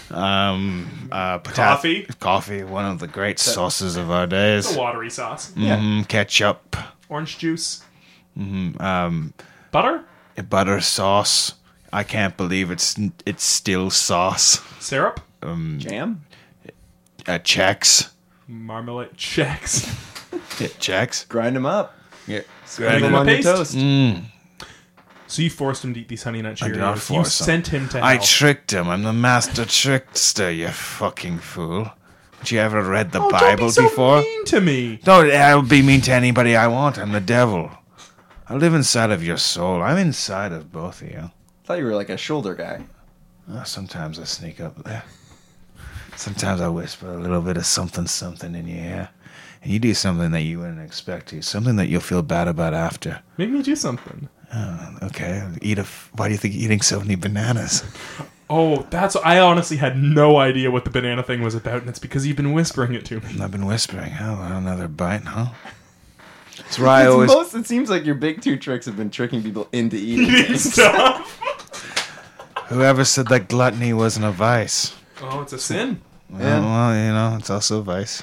[SPEAKER 1] Coffee.
[SPEAKER 3] Coffee, one of the great sauces of our days.
[SPEAKER 1] It's a watery sauce.
[SPEAKER 3] Ketchup,
[SPEAKER 1] Orange juice. Butter?
[SPEAKER 3] butter sauce. I can't believe it's still sauce.
[SPEAKER 1] Syrup?
[SPEAKER 2] Jam?
[SPEAKER 3] Chex.
[SPEAKER 1] Marmalade. Checks.
[SPEAKER 3] Yeah, Chex.
[SPEAKER 2] Grind them up.
[SPEAKER 3] Yeah.
[SPEAKER 2] Spread them
[SPEAKER 1] them
[SPEAKER 2] on your
[SPEAKER 1] paste.
[SPEAKER 2] toast.
[SPEAKER 1] So you forced him to eat these Honey Nut
[SPEAKER 3] I did not
[SPEAKER 1] Cheerios. You
[SPEAKER 3] force him.
[SPEAKER 1] sent him to hell.
[SPEAKER 3] I tricked him. I'm the master trickster, you fucking fool. Haven't you ever read the
[SPEAKER 1] Oh,
[SPEAKER 3] Bible
[SPEAKER 1] don't be so
[SPEAKER 3] before?
[SPEAKER 1] mean to me.
[SPEAKER 3] No, I'll be mean to anybody I want. I'm the devil. I live inside of your soul. I'm inside of both of you.
[SPEAKER 2] Thought you were like a shoulder guy.
[SPEAKER 3] Sometimes I sneak up there. Sometimes I whisper a little bit of something in your ear. And you do something that you wouldn't expect to. Something that you'll feel bad about after.
[SPEAKER 1] Make me do something.
[SPEAKER 3] Okay, why do you think eating so many bananas?
[SPEAKER 1] Oh, I honestly had no idea what the banana thing was about, and it's because you've been whispering it to me.
[SPEAKER 3] I've been whispering. Oh, another bite, huh? That's why I always...
[SPEAKER 2] It seems like your big two tricks have been tricking people into eating
[SPEAKER 1] Eating
[SPEAKER 2] things.
[SPEAKER 1] stuff.
[SPEAKER 3] Whoever said that gluttony wasn't a vice?
[SPEAKER 1] Oh, it's a sin.
[SPEAKER 2] Yeah.
[SPEAKER 3] Well, you know, it's also a vice.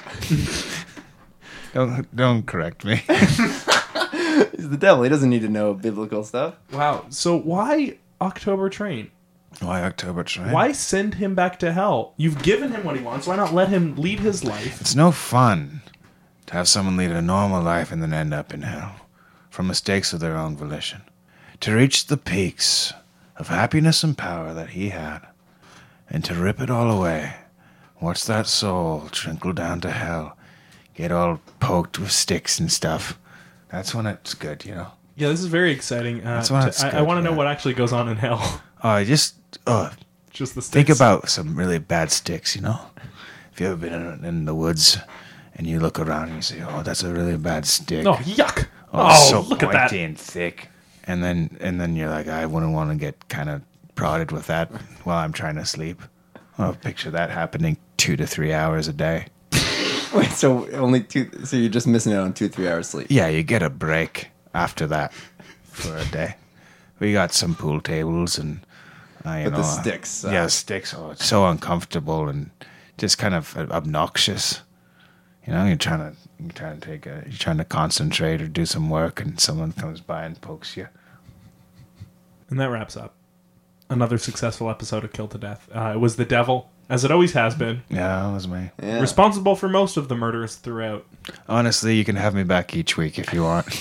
[SPEAKER 3] Don't correct me.
[SPEAKER 2] He's the devil. He doesn't need to know biblical stuff.
[SPEAKER 1] Wow. So why October Train?
[SPEAKER 3] Why October Train?
[SPEAKER 1] Why send him back to hell? You've given him what he wants. Why not let him lead his life?
[SPEAKER 3] It's no fun to have someone lead a normal life and then end up in hell from mistakes of their own volition. To reach the peaks of happiness and power that he had, and to rip it all away, watch that soul trickle down to hell, get all poked with sticks and stuff. That's when it's good, you know.
[SPEAKER 1] Yeah, this is very exciting.
[SPEAKER 3] That's why it's
[SPEAKER 1] I
[SPEAKER 3] good,
[SPEAKER 1] want to know
[SPEAKER 3] yeah.
[SPEAKER 1] what actually goes on in hell.
[SPEAKER 3] Oh, just
[SPEAKER 1] Just the sticks.
[SPEAKER 3] think about some really bad sticks, you know? If you ever been in the woods and you look around and you say, oh, that's a really bad stick.
[SPEAKER 1] Oh, yuck.
[SPEAKER 3] It's so
[SPEAKER 1] look at
[SPEAKER 3] pointy
[SPEAKER 1] that.
[SPEAKER 3] and thick. And then you're like, I wouldn't want to get kind of prodded with that while I'm trying to sleep. Well, picture that happening 2 to 3 hours a day.
[SPEAKER 2] Wait, so so you're just missing out on 2-3 hours sleep.
[SPEAKER 3] Yeah, you get a break after that for a day. We got some pool tables and
[SPEAKER 2] The sticks.
[SPEAKER 3] Yeah, sticks. Oh, it's so uncomfortable and just kind of obnoxious. You know, you're trying to concentrate or do some work, and someone comes by and pokes you.
[SPEAKER 1] And that wraps up another successful episode of Kill to Death. It was the devil, as it always has been,
[SPEAKER 3] Yeah, that was me.
[SPEAKER 2] Yeah.
[SPEAKER 1] responsible for most of the murders throughout.
[SPEAKER 3] Honestly, you can have me back each week if you want.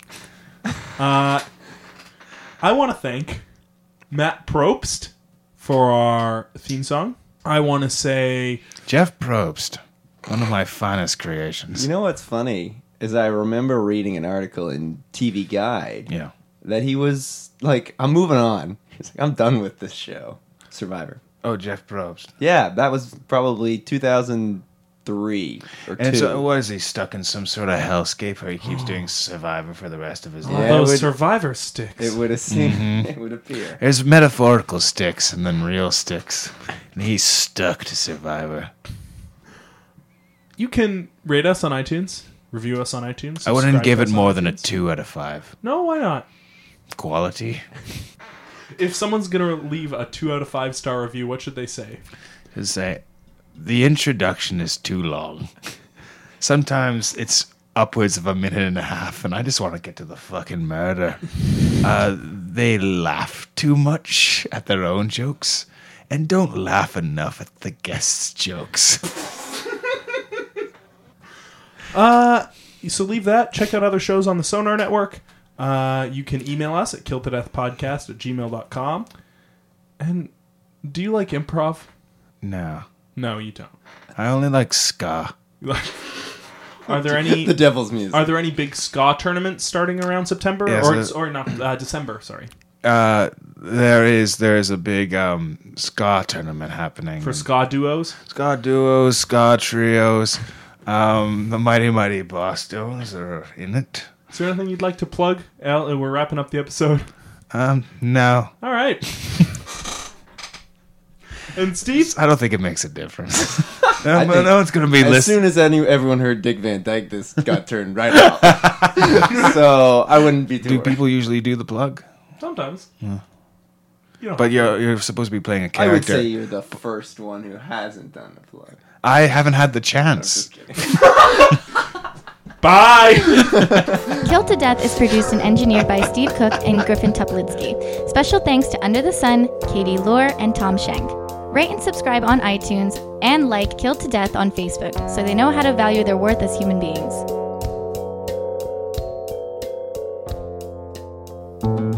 [SPEAKER 1] I want to thank Matt Probst for our theme song. I want to say
[SPEAKER 3] Jeff Probst, one of my finest creations.
[SPEAKER 2] You know what's funny is I remember reading an article in TV Guide
[SPEAKER 3] Yeah.
[SPEAKER 2] that he was like, I'm moving on. He's like, I'm done with this show, Survivor.
[SPEAKER 3] Oh, Jeff Probst.
[SPEAKER 2] Yeah, that was probably 2003 or 2.
[SPEAKER 3] And so, what is he stuck in some sort of hellscape where he keeps doing Survivor for the rest of his
[SPEAKER 2] Yeah,
[SPEAKER 3] life?
[SPEAKER 2] it
[SPEAKER 1] those
[SPEAKER 2] would-
[SPEAKER 1] Survivor sticks.
[SPEAKER 2] It would have seemed, it would appear.
[SPEAKER 3] There's metaphorical sticks and then real sticks. And he's stuck to Survivor.
[SPEAKER 1] You can rate us on iTunes, review us on iTunes.
[SPEAKER 3] I wouldn't
[SPEAKER 1] subscribe
[SPEAKER 3] give
[SPEAKER 1] to
[SPEAKER 3] it
[SPEAKER 1] us on
[SPEAKER 3] more than a
[SPEAKER 1] iTunes.
[SPEAKER 3] 2 out of 5.
[SPEAKER 1] No, why not?
[SPEAKER 3] Quality.
[SPEAKER 1] If someone's going to leave a 2 out of 5 star review, what should they say?
[SPEAKER 3] To say, the introduction is too long. Sometimes it's upwards of 1.5 minutes, and I just want to get to the fucking murder. They laugh too much at their own jokes and don't laugh enough at the guests' jokes.
[SPEAKER 1] So leave that. Check out other shows on the Sonar Network. You can email us at killtodeathpodcast@gmail.com. And do you like improv?
[SPEAKER 3] No,
[SPEAKER 1] No, you don't.
[SPEAKER 3] I only like ska.
[SPEAKER 1] Are there any
[SPEAKER 2] The devil's music.
[SPEAKER 1] Are there any big ska tournaments starting around September
[SPEAKER 3] Yes,
[SPEAKER 1] or not December? Sorry,
[SPEAKER 3] There is a big ska tournament happening.
[SPEAKER 1] for ska duos.
[SPEAKER 3] Ska duos, ska trios. The Mighty Mighty Bostos are in it.
[SPEAKER 1] Is there anything you'd like to plug, Al? And we're wrapping up the episode.
[SPEAKER 3] No.
[SPEAKER 1] All right. And Steve,
[SPEAKER 3] I don't think it makes a difference.
[SPEAKER 2] I think
[SPEAKER 3] no one's going to be
[SPEAKER 2] as
[SPEAKER 3] listening.
[SPEAKER 2] soon as everyone heard Dick Van Dyke, this got turned right off. So I wouldn't be too
[SPEAKER 3] Do
[SPEAKER 2] worried.
[SPEAKER 3] people usually do the plug?
[SPEAKER 1] sometimes. You don't
[SPEAKER 3] But
[SPEAKER 1] have
[SPEAKER 3] you're supposed to be playing a
[SPEAKER 2] I would
[SPEAKER 3] character.
[SPEAKER 2] say you're the first one who hasn't done the plug.
[SPEAKER 3] I haven't had the chance.
[SPEAKER 2] Just kidding.
[SPEAKER 1] to. Bye.
[SPEAKER 4] Killed to Death is produced and engineered by Steve Cook and Griffin Tuplitsky. Special thanks to Under the Sun, Katie Lohr, and Tom Schenk. Rate and subscribe on iTunes and like Killed to Death on Facebook so they know how to value their worth as human beings.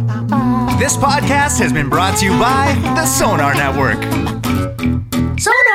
[SPEAKER 5] This podcast has been brought to you by the Sonar Network. Sonar!